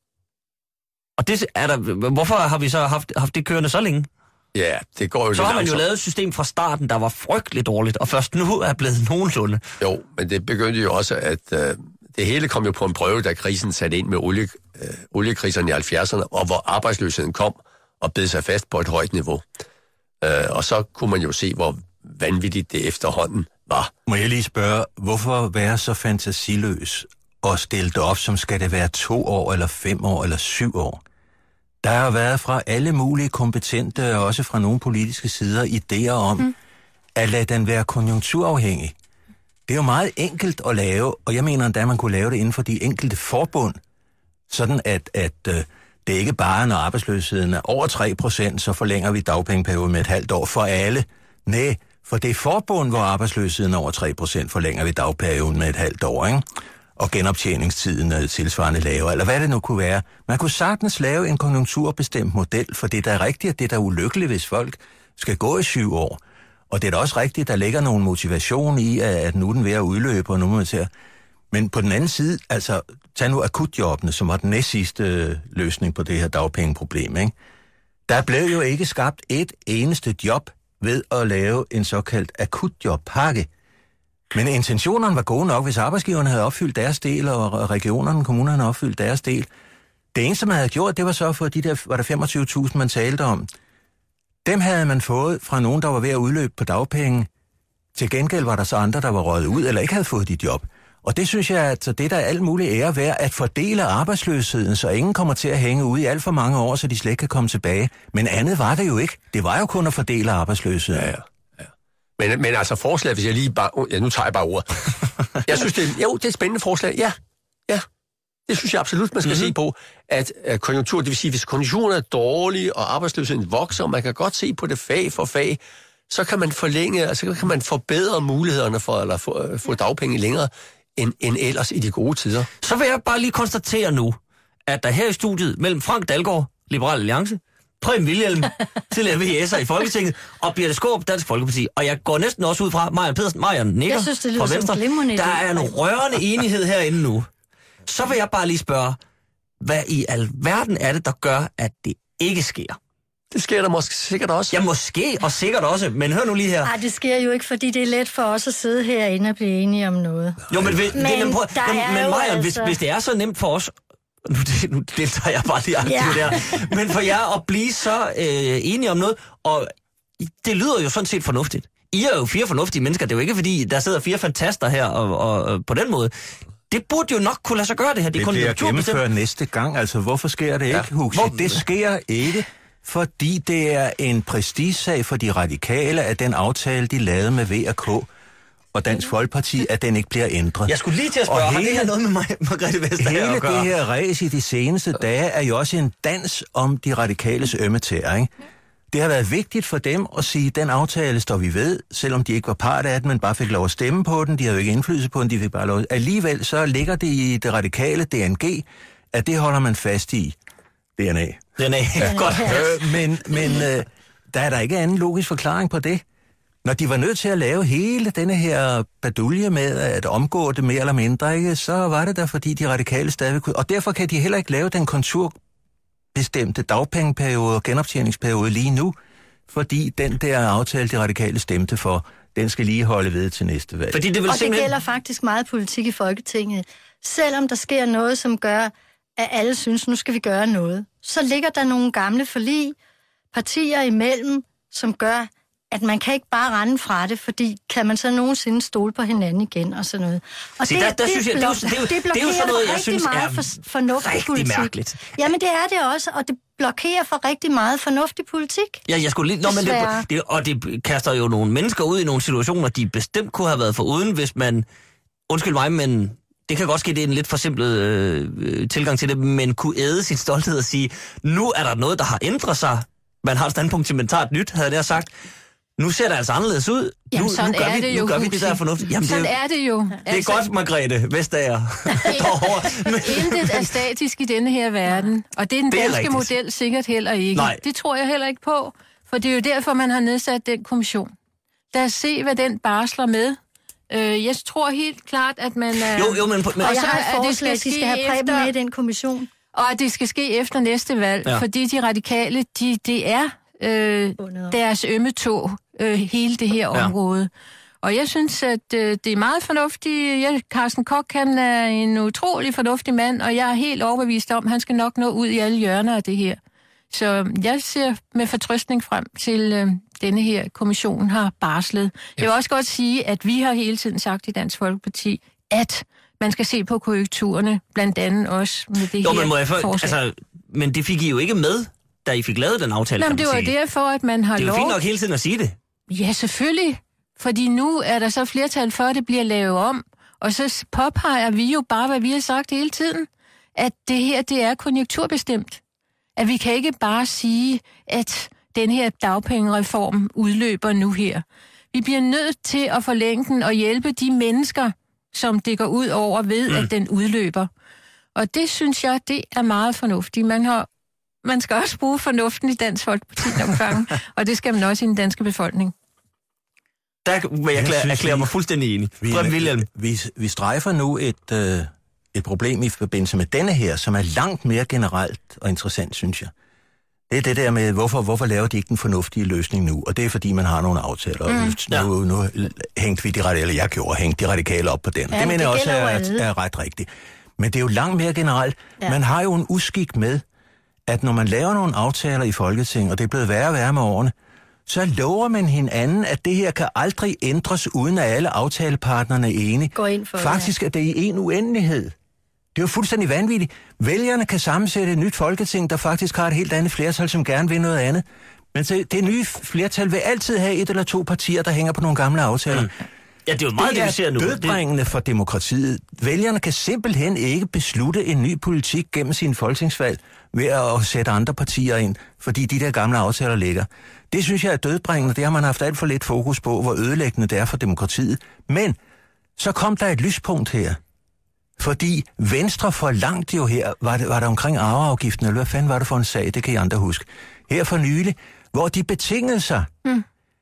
Og det er der... Hvorfor har vi så haft, haft det kørende så længe? Ja, det går jo så har man langsomt. jo lavet et system fra starten, der var frygteligt dårligt, og først nu er blevet nogenlunde. Jo, men det begyndte jo også, at øh, det hele kom jo på en prøve, da krisen satte ind med olie, øh, oliekriserne i halvfjerdserne, og hvor arbejdsløsheden kom og bed sig fast på et højt niveau. Øh, og så kunne man jo se, hvor vanvittigt det efterhånden Hva? Må jeg lige spørge, hvorfor være så fantasiløs og stille det op, som skal det være to år, eller fem år, eller syv år? Der har været fra alle mulige kompetente, og også fra nogle politiske sider, idéer om, mm. at lade den være konjunkturafhængig. Det er jo meget enkelt at lave, og jeg mener endda, at man kunne lave det inden for de enkelte forbund, sådan at, at øh, det er ikke bare, når arbejdsløsheden er over tre procent, så forlænger vi dagpengeperioden med et halvt år for alle. Nej, for det er forbund, hvor arbejdsløsheden er over tre procent, forlænger vi dagpengeperioden med et halvt år, ikke? Og genoptjeningstiden er tilsvarende lavere, eller hvad det nu kunne være. Man kunne sagtens lave en konjunkturbestemt model, for det er da rigtigt, at det er da ulykkeligt, hvis folk skal gå i syv år. Og det er da også rigtigt, at der ligger nogen motivation i, at nu er den ved at udløbe, og nu må man til. Men på den anden side, altså, tag nu akutjobbene, som var den næst sidste øh, løsning på det her dagpengeproblem, ikke? Der blev jo ikke skabt et eneste job ved at lave en såkaldt akutjobpakke. Men intentionerne var gode nok, hvis arbejdsgiverne havde opfyldt deres del, og regionerne og kommunerne havde opfyldt deres del. Det eneste, man havde gjort, det var så for de der, var der femogtyve tusind, man talte om. Dem havde man fået fra nogen, der var ved at udløbe på dagpenge. Til gengæld var der så andre, der var røget ud, eller ikke havde fået dit job. Og det synes jeg, at det der er alt muligt ære værd, at fordele arbejdsløsheden, så ingen kommer til at hænge ude i alt for mange år, så de slet ikke kan komme tilbage. Men andet var det jo ikke. Det var jo kun at fordele arbejdsløsheden. Ja, ja. Men, men altså forslaget, hvis jeg lige bare... Ja, nu tager jeg bare ordet. Jeg synes, det er, jo, det er et spændende forslag. Ja, ja. Det synes jeg absolut, man skal mm-hmm. se på, at, at konjunktur, det vil sige, hvis konjunkturen er dårlig, og arbejdsløsheden vokser, og man kan godt se på det fag for fag, så kan man forlænge, altså kan man forbedre mulighederne for at få, få dagpenge længere, end, end ellers i de gode tider. Så vil jeg bare lige konstatere nu, at der her i studiet, mellem Frank Dalgaard, Liberal Alliance, Preben Wilhjelm, tidligere V S'er i Folketinget, og Birthe Skaarup, Dansk Folkeparti. Og jeg går næsten også ud fra, Marian Pedersen, Marian nikker fra Venstre. Der er en rørende enighed herinde nu. Så vil jeg bare lige spørge, hvad i alverden er det, der gør, at det ikke sker? Det sker der måske sikkert også. Ja, måske og sikkert også, men hør nu lige her. Nej, det sker jo ikke, fordi det er let for os at sidde herinde og blive enige om noget. Jo, men, men, men, men, men Marian, altså... hvis, hvis det er så nemt for os, nu, nu deltager jeg bare lige aktivt ja. der, men for jer at blive så øh, enige om noget, og det lyder jo sådan set fornuftigt. I er jo fire fornuftige mennesker, det er jo ikke fordi, der sidder fire fantaster her, og, og, og på den måde. Det burde jo nok kunne lade sig gøre det her. Det, det bliver gennemført næste gang, altså hvorfor sker det ikke, ja. Huxi? Hvor... Det sker ikke, fordi det er en prestigesag for de radikale, at den aftale, de lavede med V og K og Dansk Folkeparti, at den ikke bliver ændret. Jeg skulle lige til at spørge, og har hele, det her noget med mig, Margrethe Vestager at gøre? Hele det her ræs i de seneste dage er jo også en dans om de radikales ømme tæer, ikke? Det har været vigtigt for dem at sige, at den aftale står vi ved, selvom de ikke var part af den, men bare fik lov at stemme på den. De havde jo ikke indflydelse på den, de fik bare lov. Alligevel så ligger det i det radikale D N G, at det holder man fast i. D N A. D N A, ja. Godt. Øh, men men øh, der er der ikke anden logisk forklaring på det. Når de var nødt til at lave hele denne her badulje med at omgå det mere eller mindre, ikke, så var det der, fordi de radikale stadig kunne. Og derfor kan de heller ikke lave den konturbestemte dagpengeperiode og genoptjeningsperiode lige nu, fordi den der aftale, de radikale stemte for, den skal lige holde ved til næste valg. Fordi det vil og simpelthen... det gælder faktisk meget politik i Folketinget. Selvom der sker noget, som gør, at alle synes, nu skal vi gøre noget, så ligger der nogle gamle forlig, partier imellem, som gør, at man kan ikke bare rende fra det, fordi kan man så nogensinde stole på hinanden igen og sådan noget. Og Se, det, der, der det, synes jeg, det, det, det, det, det er jo sådan noget, jeg synes er for, fornuftig politik. Mærkeligt. Jamen det er det også, og det blokerer for rigtig meget fornuftig politik. Ja, jeg skulle lige... Nå, men det, det, og det kaster jo nogle mennesker ud i nogle situationer, de bestemt kunne have været foruden, hvis man... Undskyld mig, men... Det kan godt ske, det er en lidt forsimplet øh, tilgang til det, men kunne æde sin stolthed og sige, nu er der noget, der har ændret sig. Man har et standpunkt til mentalt nyt, havde jeg sagt. Nu ser det altså anderledes ud. Jamen, nu, sådan nu gør, er vi, det nu jo, gør vi det, der er fornuftigt. Jamen, sådan det er, er det jo. Det er altså, godt, Margrethe Vestager. Intet er statisk i denne her verden. Og det er den det er danske rigtigt. Model sikkert heller ikke. Nej. Det tror jeg heller ikke på. For det er jo derfor, man har nedsat den kommission. Lad os se, hvad den barsler med. Øh, jeg tror helt klart, at man... Øh, jo, jo, men... men og jeg har et forslag, at de skal have Preben med i den kommission. Og at det skal ske efter næste valg. Ja. Fordi de radikale, de, det er øh, deres ømme tog, øh, hele det her område. Ja. Og jeg synes, at øh, det er meget fornuftigt. Jeg, Carsten Koch, han er en utrolig fornuftig mand, og jeg er helt overbevist om, at han skal nok nå ud i alle hjørner af det her. Så jeg ser med fortrøstning frem til, øh, denne her kommission har barslet. Jeg vil også godt sige, at vi har hele tiden sagt i Dansk Folkeparti, at man skal se på konjunkturerne, blandt andet også med det jo, her men må jeg for, forslag. Altså, men det fik I jo ikke med, da I fik lavet den aftale, Nå, kan man det var sige. derfor, at man har Det er jo lov... fint nok hele tiden at sige det. Ja, selvfølgelig. Fordi nu er der så flertal for, at det bliver lavet om. Og så påpeger vi jo bare, hvad vi har sagt hele tiden. At det her, det er konjunkturbestemt. At vi kan ikke bare sige, at den her dagpengereform udløber nu her. Vi bliver nødt til at forlænge den og hjælpe de mennesker, som det går ud over ved, mm. at den udløber. Og det synes jeg, det er meget fornuftigt. Man har, man skal også bruge fornuften i Dansk Folkeparti nogle gange, og det skal man også i den danske befolkning. Der vil jeg erklære, erklære mig fuldstændig enig. Vi, vi, vi, vi strejfer nu et, øh, et problem i forbindelse med denne her, som er langt mere generelt og interessant, synes jeg. Det er det der med, hvorfor, hvorfor laver de ikke den fornuftige løsning nu? Og det er, fordi man har nogle aftaler. Mm. Ja. Nu, nu hængte vi de radikale, eller jeg gjorde, hængte de radikale op på den. Ja, det mener jeg også er, er ret rigtigt. Men det er jo langt mere generelt. Ja. Man har jo en uskik med, at når man laver nogle aftaler i Folketinget, og det er blevet værre og værre med årene, så lover man hinanden, at det her kan aldrig ændres, uden at alle aftalepartnerne er enige. Går ind for, Faktisk ja. er det i en uendelighed. Det er jo fuldstændig vanvittigt. Vælgerne kan sammensætte et nyt Folketing, der faktisk har et helt andet flertal, som gerne vil noget andet. Men det, det nye flertal vil altid have et eller to partier, der hænger på nogle gamle aftaler. Mm. Ja, det er jo meget det, det vi ser nu. Det er dødbringende for demokratiet. Vælgerne kan simpelthen ikke beslutte en ny politik gennem sin folketingsvalg ved at sætte andre partier ind, fordi de der gamle aftaler ligger. Det synes jeg er dødbringende. Det har man haft alt for lidt fokus på, hvor ødelæggende det er for demokratiet. Men så kom der et lyspunkt her. Fordi Venstre forlangte jo her, var det, var det omkring arveafgiften, eller hvad fanden var det for en sag, det kan I andre huske. Her for nylig, hvor de betingede sig, mm.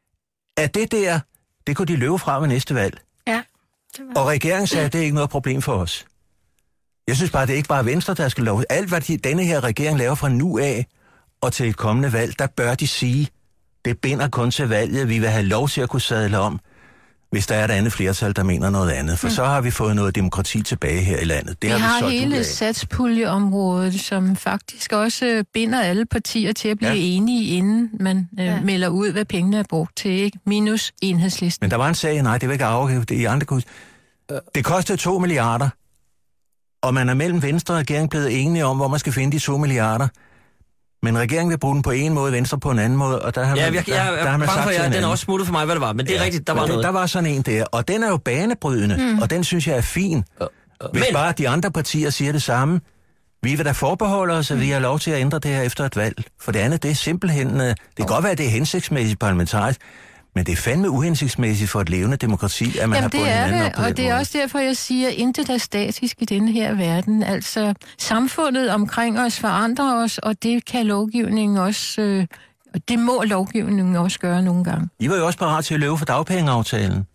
at det der, det kunne de løbe fra ved næste valg. Ja. Og regeringen sagde, at det er ikke noget problem for os. Jeg synes bare, det er ikke bare Venstre, der skal love. Alt, hvad de, denne her regering laver fra nu af og til et kommende valg, der bør de sige, det binder kun til valget, vi vil have lov til at kunne sadle om, hvis der er et andet flertal, der mener noget andet. For mm. så har vi fået noget demokrati tilbage her i landet. Det vi har, har vi hele satspuljeområdet, som faktisk også binder alle partier til at blive ja. enige, inden man øh, ja. melder ud, hvad pengene er brugt til, ikke? Minus Enhedslisten. Men der var en sag, nej, det vil ikke afgive, det i andre kunne. Det kostede to milliarder, og man er mellem Venstre og regeringen blevet enige om, hvor man skal finde de to milliarder. Men regeringen vil bruge den på en måde, Venstre på en anden måde, og der har ja, man, jeg, der, jeg, der har man sagt for, jeg, den er også smuttet for mig, hvad det var, men det er ja, rigtigt, der var noget. Der var sådan en der, og den er jo banebrydende, mm. og den synes jeg er fin. Uh, uh, Hvis men... bare de andre partier siger det samme, vi vil da forbeholde os, at vi har lov til at ændre det her efter et valg. For det andet, det er simpelthen, uh, det kan uh. godt være, at det er hensigtsmæssigt parlamentarisk, men det er fandme uhensigtsmæssigt for et levende demokrati, at man Jamen, har bundet hinanden op på og den det er måde. også derfor, jeg siger, at intet er statisk i denne her verden. Altså, samfundet omkring os forandrer os, og det kan lovgivningen også, øh, og det må lovgivningen også gøre nogle gange. I var jo også parat til at løbe for dagpengeaftalen.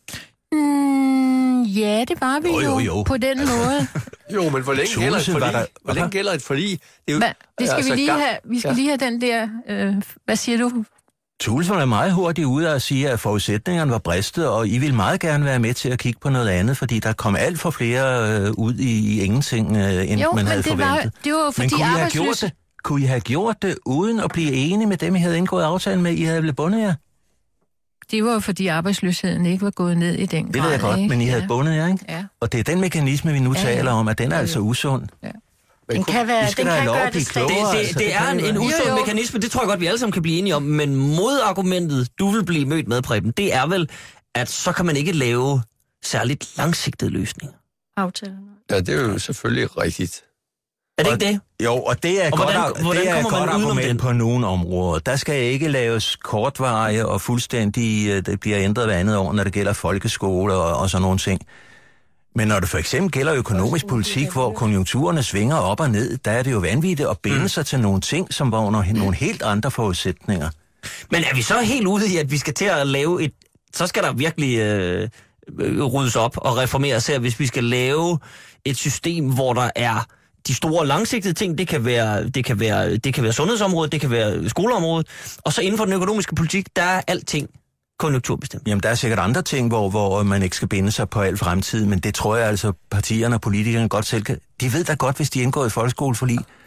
Mm, ja, det var vi jo, jo, jo. på den måde. Jo, men hvor længe gælder et forlig? Hvor længe gælder et forlig? Det, er jo, Hva? det skal altså, vi lige gang... have. Vi skal ja. lige have den der, øh, hvad siger du? Tulsen er meget hurtigt ude at sige, at forudsætningerne var bristet, og I vil meget gerne være med til at kigge på noget andet, fordi der kom alt for flere øh, ud i, i ingenting, øh, end jo, man havde det forventet. Var, det var fordi men kunne I, have arbejdsløse... gjort det? Kunne I have gjort det uden at blive enige med dem, I havde indgået aftalen med, I havde blevet bundet jer? Det var fordi arbejdsløsheden ikke var gået ned i den grad. Det ved jeg godt, ikke? men I havde ja. bundet jer, ikke? Ja. Og det er den mekanisme, vi nu ja, taler om, at den er ja, altså usund. Ja. Den kan være, den kan gøre det klogere, det, det, altså, det er en, en usund mekanisme, det tror jeg godt, vi alle sammen kan blive enige om, men modargumentet, du vil blive mødt med, Preben, det er vel, at så kan man ikke lave særligt langsigtede løsninger. Aftalerne. Ja, det er jo selvfølgelig rigtigt. Er det ikke det? Jo, og det er og godt, hvordan, hvordan det er kommer godt man argument på nogle områder. Der skal ikke laves kortvarige og fuldstændig, det bliver ændret hver andet år, når det gælder folkeskole og, og sådan nogle ting. Men når det for eksempel gælder økonomisk politik, hvor konjunkturerne svinger op og ned, der er det jo vanvittigt at binde mm. sig til nogle ting, som var under nogle helt andre forudsætninger. Men er vi så helt ude i, at vi skal til at lave et... Så skal der virkelig øh, ryddes op og reformeres her, hvis vi skal lave et system, hvor der er de store langsigtede ting. Det kan være, det kan være, det kan være sundhedsområdet, det kan være skoleområdet. Og så inden for den økonomiske politik, der er alting konjunkturbestemt. Jamen, der er sikkert andre ting, hvor, hvor man ikke skal binde sig på al fremtid, men det tror jeg altså, partierne og politikerne godt selv kan. De ved da godt, hvis de indgår i folkeskoleforlig,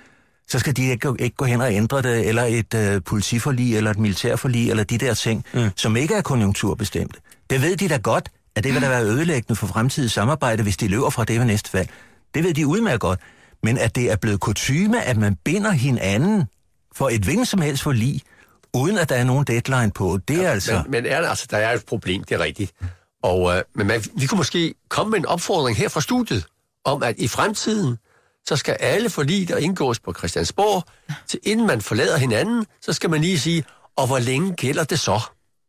så skal de ikke, ikke gå hen og ændre det, eller et øh, politiforlig, eller et militærforlig, eller de der ting, mm. som ikke er konjunkturbestemte. Det ved de da godt, at det vil da være ødelæggende for fremtidigt samarbejde, hvis de løber fra det ved næste valg. Det ved de udmærket godt. Men at det er blevet kutyme, at man binder hinanden for et hvilken som helst forlig, uden at der er nogen deadline på, det er ja, altså... Men, men er der, altså, der er et problem, det er rigtigt. Og, øh, men man, vi kunne måske komme med en opfordring her fra studiet, om at i fremtiden, så skal alle forlig, der indgås på Christiansborg, til inden man forlader hinanden, så skal man lige sige, og hvor længe gælder det så?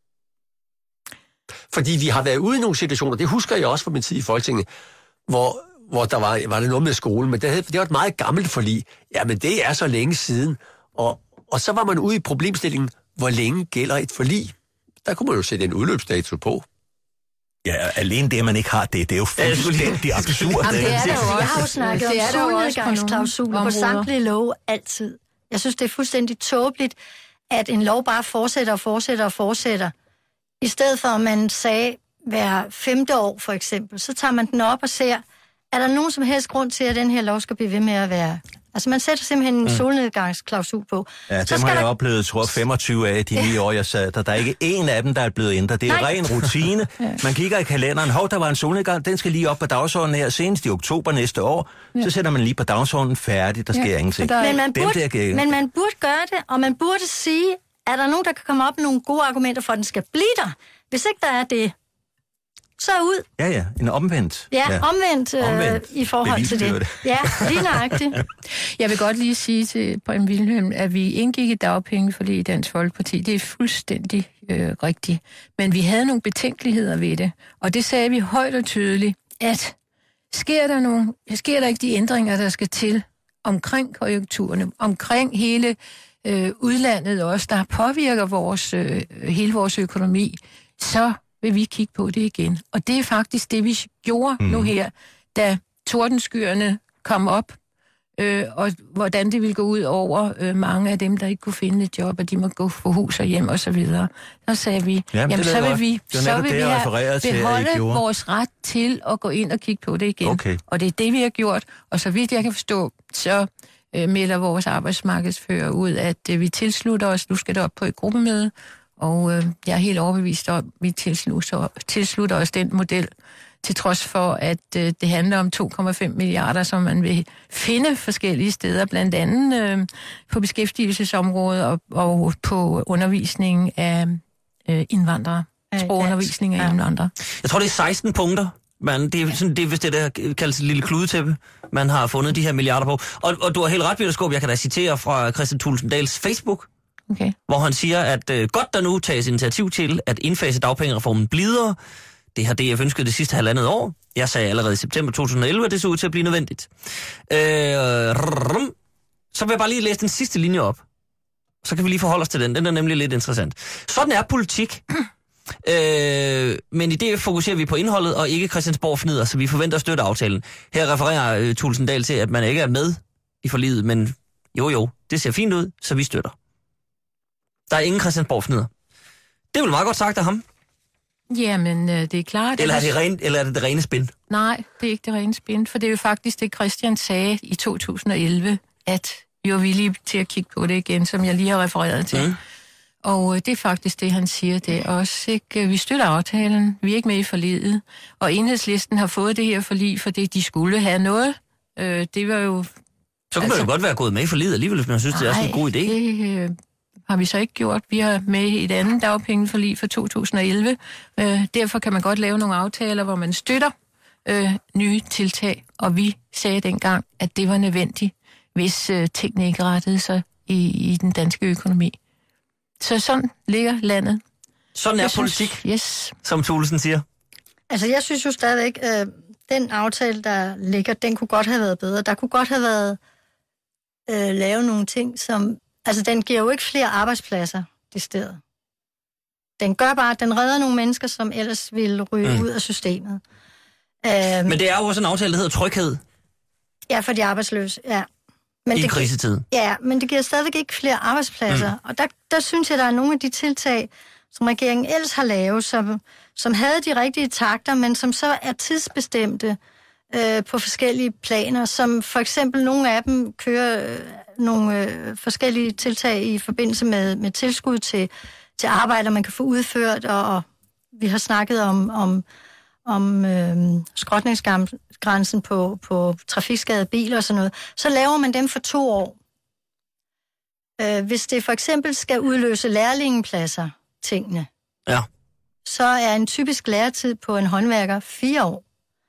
Fordi vi har været ude i nogle situationer, det husker jeg også fra min tid i Folketinget, hvor, hvor der var, var det noget med skolen, men det, havde, det var et meget gammelt forlig. Jamen det er så længe siden. Og, og så var man ude i problemstillingen, hvor længe gælder et forlig? Der kunne man jo sætte en udløbsdato på. Ja, alene det, at man ikke har det, det er jo fuldstændig absurd. Jamen, det er der jo også. Jeg har jo snakket om solnedgangsklausuler på samtlige love altid. Jeg synes, det er fuldstændig tåbeligt, at en lov bare fortsætter og fortsætter og fortsætter. I stedet for, at man sagde hver femte år, for eksempel, så tager man den op og ser, er der nogen som helst grund til, at den her lov skal blive ved med at være... Altså, man sætter simpelthen en mm. solnedgangsklausul på. Ja, dem har jeg der... oplevet, tror jeg, femogtyve af de ni år, jeg sad der. Der er ikke én af dem, der er blevet ændret. Det er Nej. ren rutine. ja. Man kigger i kalenderen. Hov, der var en solnedgang. Den skal lige op på dagsordenen her. Senest i oktober næste år. Ja. Så sætter man lige på dagsordenen færdig. Der sker ja. ingenting. Der... Men, man burde, der men man burde gøre det, og man burde sige, er der nogen, der kan komme op med nogle gode argumenter for, at den skal blive der? Hvis ikke der er det, så ud. Ja, ja. En omvendt. Ja, ja. omvendt, øh, omvendt i forhold til det. det. Ja, lige nøjagtigt. Jeg vil godt lige sige til Preben Wilhelm, at vi indgik i dagpengeforlig i Dansk Folkeparti. Det er fuldstændig øh, rigtigt. Men vi havde nogle betænkeligheder ved det. Og det sagde vi højt og tydeligt, at sker der, nogle, sker der ikke de ændringer, der skal til omkring konjunkturerne, omkring hele øh, udlandet også, der påvirker vores, øh, hele vores økonomi, så vil vi kigge på det igen. Og det er faktisk det, vi gjorde mm. nu her, da tordenskyerne kom op, øh, og hvordan det ville gå ud over øh, mange af dem, der ikke kunne finde et job, og de må gå for hus og hjem og så videre. Så sagde vi, jamen, jamen så vil vi, så vil vi have beholde til, vores ret til at gå ind og kigge på det igen. Okay. Og det er det, vi har gjort. Og så vidt jeg kan forstå, så øh, melder vores arbejdsmarkedsfører ud, at øh, vi tilslutter os, nu skal det op på et gruppemøde, og øh, jeg er helt overbevist om, at vi tilslutter, tilslutter os den model, til trods for, at øh, det handler om to komma fem milliarder, som man vil finde forskellige steder, blandt andet øh, på beskæftigelsesområdet og, og på undervisning af øh, indvandrere. Sprogundervisning af indvandrere. Jeg tror, det er seksten punkter. Man, det, er sådan, det er vist det, der kaldes et lille kludetæppe, man har fundet de her milliarder på. Og, og du har helt ret, Peter Skaarup. Jeg kan da citere fra Kristian Thulesen Dahls Facebook, okay. hvor han siger, at øh, godt der nu tages initiativ til at indfase dagpengereformen blidere. Det har D F ønsket det sidste halvandet år. Jeg sagde allerede i september to tusind og elleve, at det så ud til at blive nødvendigt. Øh, så vil jeg bare lige læse den sidste linje op. Så kan vi lige forholde os til den. Den er nemlig lidt interessant. Sådan er politik. Øh, men i det fokuserer vi på indholdet og ikke Christiansborg fnider, så vi forventer at støtte aftalen. Her refererer øh, Thulesen Dahl til, at man ikke er med i forliget, men jo jo, det ser fint ud, så vi støtter. Der er ingen Christiansborg fnider. Det er vel meget godt sagt af ham. Jamen, øh, det er klart... Eller er det, ren, eller er det det rene spin? Nej, det er ikke det rene spin, for det er jo faktisk det, Christian sagde i to tusind og elleve, at vi var villige til at kigge på det igen, som jeg lige har refereret til. Mm. Og det er faktisk det, han siger. Det er også ikke... Vi støtter aftalen. Vi er ikke med i forliget. Og Enhedslisten har fået det her forlig, fordi de skulle have noget. Øh, det var jo... Så kunne altså, man jo godt være gået med i forliget alligevel, hvis man synes, det er sådan en god idé. Det øh, har vi så ikke gjort. Vi har med i et andet dagpengeforlig for to tusind og elleve. Øh, derfor kan man godt lave nogle aftaler, hvor man støtter øh, nye tiltag. Og vi sagde dengang, at det var nødvendigt, hvis øh, tingene ikke rettede sig i, i den danske økonomi. Så sådan ligger landet. Sådan er jeg politik, synes, yes. som Thulesen siger. Altså, jeg synes jo stadigvæk, øh, den aftale, der ligger, den kunne godt have været bedre. Der kunne godt have været øh, lavet nogle ting, som... Altså, den giver jo ikke flere arbejdspladser det sted. Den gør bare, at den redder nogle mennesker, som ellers ville ryge mm. ud af systemet. Øh, Men det er jo også en aftale, der hedder tryghed. Ja, for de arbejdsløse, ja. Men I det, krisetid. Ja, men det giver stadigvæk ikke flere arbejdspladser. Mm. Og der, der synes jeg, der er nogle af de tiltag, som regeringen ellers har lavet, som, som havde de rigtige takter, men som så er tidsbestemte øh, på forskellige planer, som for eksempel nogle af dem kører, nogle øh, forskellige tiltag i forbindelse med, med tilskud til, til arbejder, man kan få udført, og, og vi har snakket om, om, om øh, skrotningsgrænsen på, på trafikskadede biler og sådan noget. Så laver man dem for to år. Øh, hvis det for eksempel skal udløse lærlingepladser, tingene, ja. så er en typisk læretid på en håndværker fire år.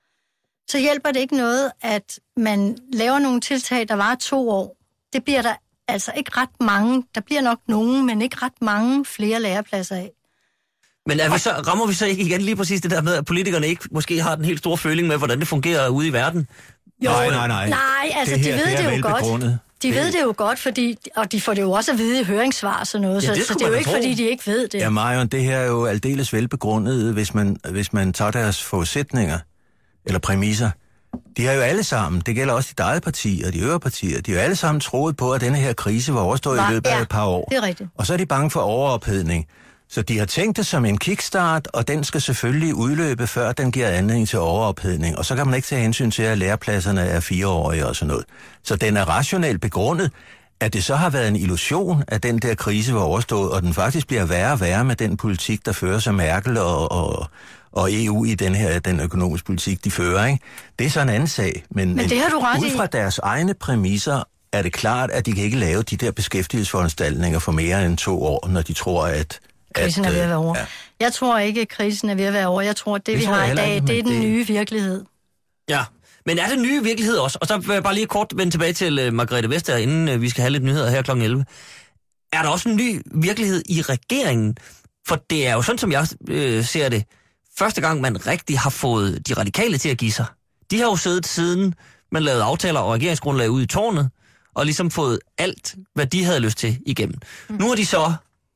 Så hjælper det ikke noget, at man laver nogle tiltag, der varer to år. Det bliver der altså ikke ret mange. Der bliver nok nogen, men ikke ret mange flere lærepladser af. Men er vi så, rammer vi så ikke igen lige præcis det der med, at politikerne ikke måske har den helt store føling med, hvordan det fungerer ude i verden? Jo, nej, nej, nej. Nej, altså det her, de ved det, det jo godt. De det... ved det jo godt, fordi, og de får det jo også at vide i høringssvar og sådan noget, ja, det så, så det er jo ikke, tro. Fordi de ikke ved det. Ja, Marion, det her er jo aldeles velbegrundet, hvis man, hvis man tager deres forudsætninger eller præmisser. De har jo alle sammen, det gælder også dit eget parti og de øvrige partier, de har jo alle sammen troet på, at denne her krise var overstået var, i løbet af ja, et par år. Det er rigtigt. Og så er de bange for overophedning. Så de har tænkt det som en kickstart, og den skal selvfølgelig udløbe, før den giver anledning til overophedning. Og så kan man ikke tage hensyn til, at lærepladserne er fireårige og sådan noget. Så den er rationelt begrundet, at det så har været en illusion, at den der krise var overstået, og den faktisk bliver værre og værre med den politik, der føres af Merkel og, og, og E U i den her den økonomiske politik, de fører, ikke? Det er så en anden sag. Men, men det har du ret ud fra deres egne præmisser er det klart, at de kan ikke lave de der beskæftigelsesforanstaltninger for mere end to år, når de tror, at krisen at, er ved at være over. Ja. Jeg tror ikke, at krisen er ved at være over. Jeg tror, at det, det vi har i dag, det er den det... nye virkelighed. Ja, men er det nye virkelighed også? Og så vil jeg bare lige kort vende tilbage til uh, Margrethe Vestager, inden uh, vi skal have lidt nyheder her klokken elleve. Er der også en ny virkelighed i regeringen? For det er jo sådan, som jeg uh, ser det, første gang man rigtig har fået de radikale til at give sig. De har jo siddet siden man lavede aftaler og regeringsgrundlag ud i tårnet, og ligesom fået alt, hvad de havde lyst til igennem. Mm. Nu er de så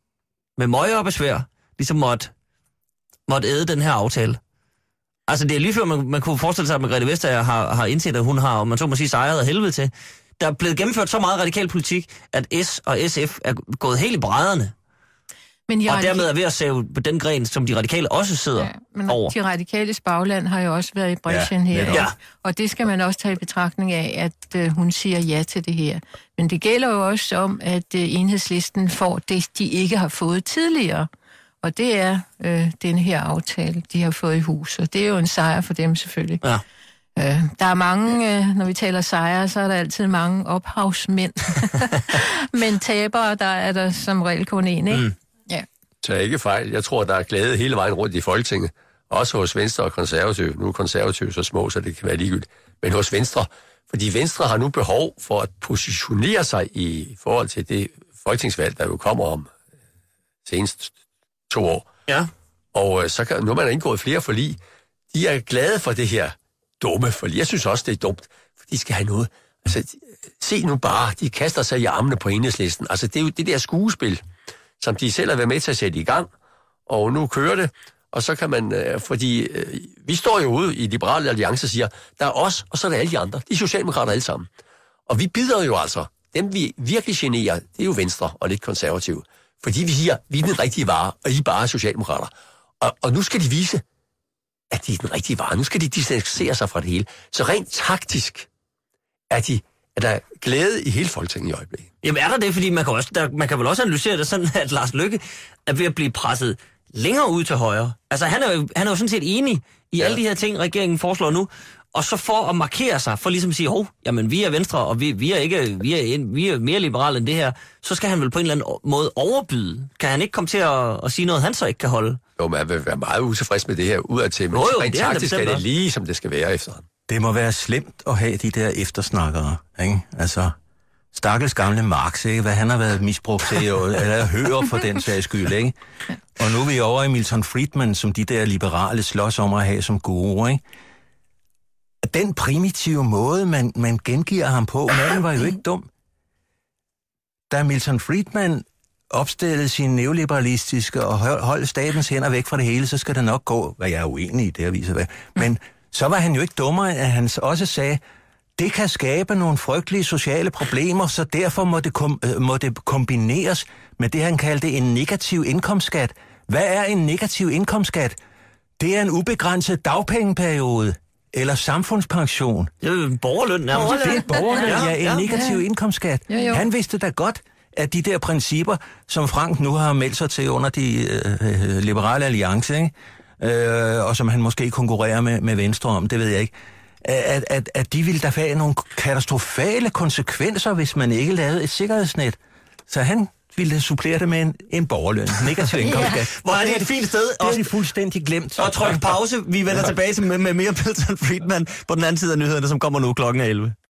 med møje og besvær, ligesom måtte, måtte æde den her aftale. Altså, det er lige før, man, man kunne forestille sig, at Margrethe Vestager har, har indset, at hun har, om man så må sige, sejret af helvede til. Der er blevet gennemført så meget radikal politik, at S og S F er gået helt i brædderne. Men og dermed er ved at save på den gren, som de radikale også sidder ja, men over. De radikales bagland har jo også været i bræschen ja, her. Ja. Og det skal man også tage i betragtning af, at uh, hun siger ja til det her. Men det gælder jo også om, at uh, Enhedslisten får det, de ikke har fået tidligere. Og det er uh, den her aftale, de har fået i hus. Og det er jo en sejr for dem selvfølgelig. Ja. Uh, der er mange, uh, når vi taler sejre, så er der altid mange ophavsmænd. Men tabere, der er der som regel kun en, ikke? Mm. Ja. Tag ikke fejl. Jeg tror, der er glæde hele vejen rundt i Folketinget. Også hos Venstre og Konservative. Nu er Konservative så små, så det kan være ligegyldigt. Men hos Venstre. Fordi Venstre har nu behov for at positionere sig i forhold til det folketingsvalg, der jo kommer om senest to år. Ja. Og så kan, nu er man indgået flere forlig. De er glade for det her dumme forlig. Jeg synes også, det er dumt, for de skal have noget. Altså, se nu bare, de kaster sig i armene på Enhedslisten. Altså, det er jo det der skuespil, som de selv har været med til at sætte i gang, og nu kører det, og så kan man, øh, fordi øh, vi står jo ude i Liberale Alliance og siger, der er os, og så er der alle de andre. De er socialdemokrater alle sammen. Og vi bider jo altså, dem vi virkelig generer, det er jo Venstre og lidt konservative. Fordi vi siger, vi er den rigtige vare, og I er bare socialdemokrater. Og, og nu skal de vise, at de er den rigtige vare. Nu skal de distancere sig fra det hele. Så rent taktisk er de er der glæde i hele Folketinget i øjeblikket. Jamen er der det, fordi man kan, også, der, man kan vel også analysere det sådan, at Lars Løkke er ved at blive presset længere ud til højre. Altså han er jo, han er jo sådan set enig i ja. alle de her ting, regeringen foreslår nu, og så for at markere sig, for ligesom at sige, hov, jamen vi er Venstre, og vi, vi, er ikke, vi, er, vi er mere liberale end det her, så skal han vel på en eller anden måde overbyde. Kan han ikke komme til at, at sige noget, han så ikke kan holde? Jo, man vil være meget utilfreds med det her udadtil, men rent taktisk er det lige, som det skal være efterhånden. Det må være slemt at have de der eftersnakkere, ikke? Altså, stakkels gamle Marx, ikke? Hvad han har været misbrugt til, eller hører for den sags skyld, ikke? Og nu er vi over i Milton Friedman, som de der liberale slås om at have som guru, ikke? Den primitive måde, man, man gengiver ham på, manden var jo ikke dum. Da Milton Friedman opstillede sin neoliberalistiske og holde statens hænder væk fra det hele, så skal det nok gå, hvad jeg er uenig i, det her viser hvad. Men så var han jo ikke dummere, at han også sagde, det kan skabe nogle frygtelige sociale problemer, så derfor må det, kom, må det kombineres med det, han kaldte en negativ indkomstskat. Hvad er en negativ indkomstskat? Det er en ubegrænset dagpengeperiode. eller samfundspension. Det er jo en borgerløn nærmest. Det er borgerløn, ja, Ja, ja, en ja. negativ indkomstskat. Jo, jo. Han vidste da godt, at de der principper, som Frank nu har meldt sig til under de øh, liberale alliance, ikke? Øh, og som han måske konkurrerer med, med Venstre om, det ved jeg ikke, at, at, at de ville da have nogle katastrofale konsekvenser, hvis man ikke lavede et sikkerhedsnet. Så han ville supplere det med en, en borgerløn, negativ indkomstskat. Hvor er det et fint sted. Det har de fuldstændig glemt. Og tryk pause. Vi vender tilbage til med, med mere Milton Friedman på den anden side af nyhederne, som kommer nu klokken elleve.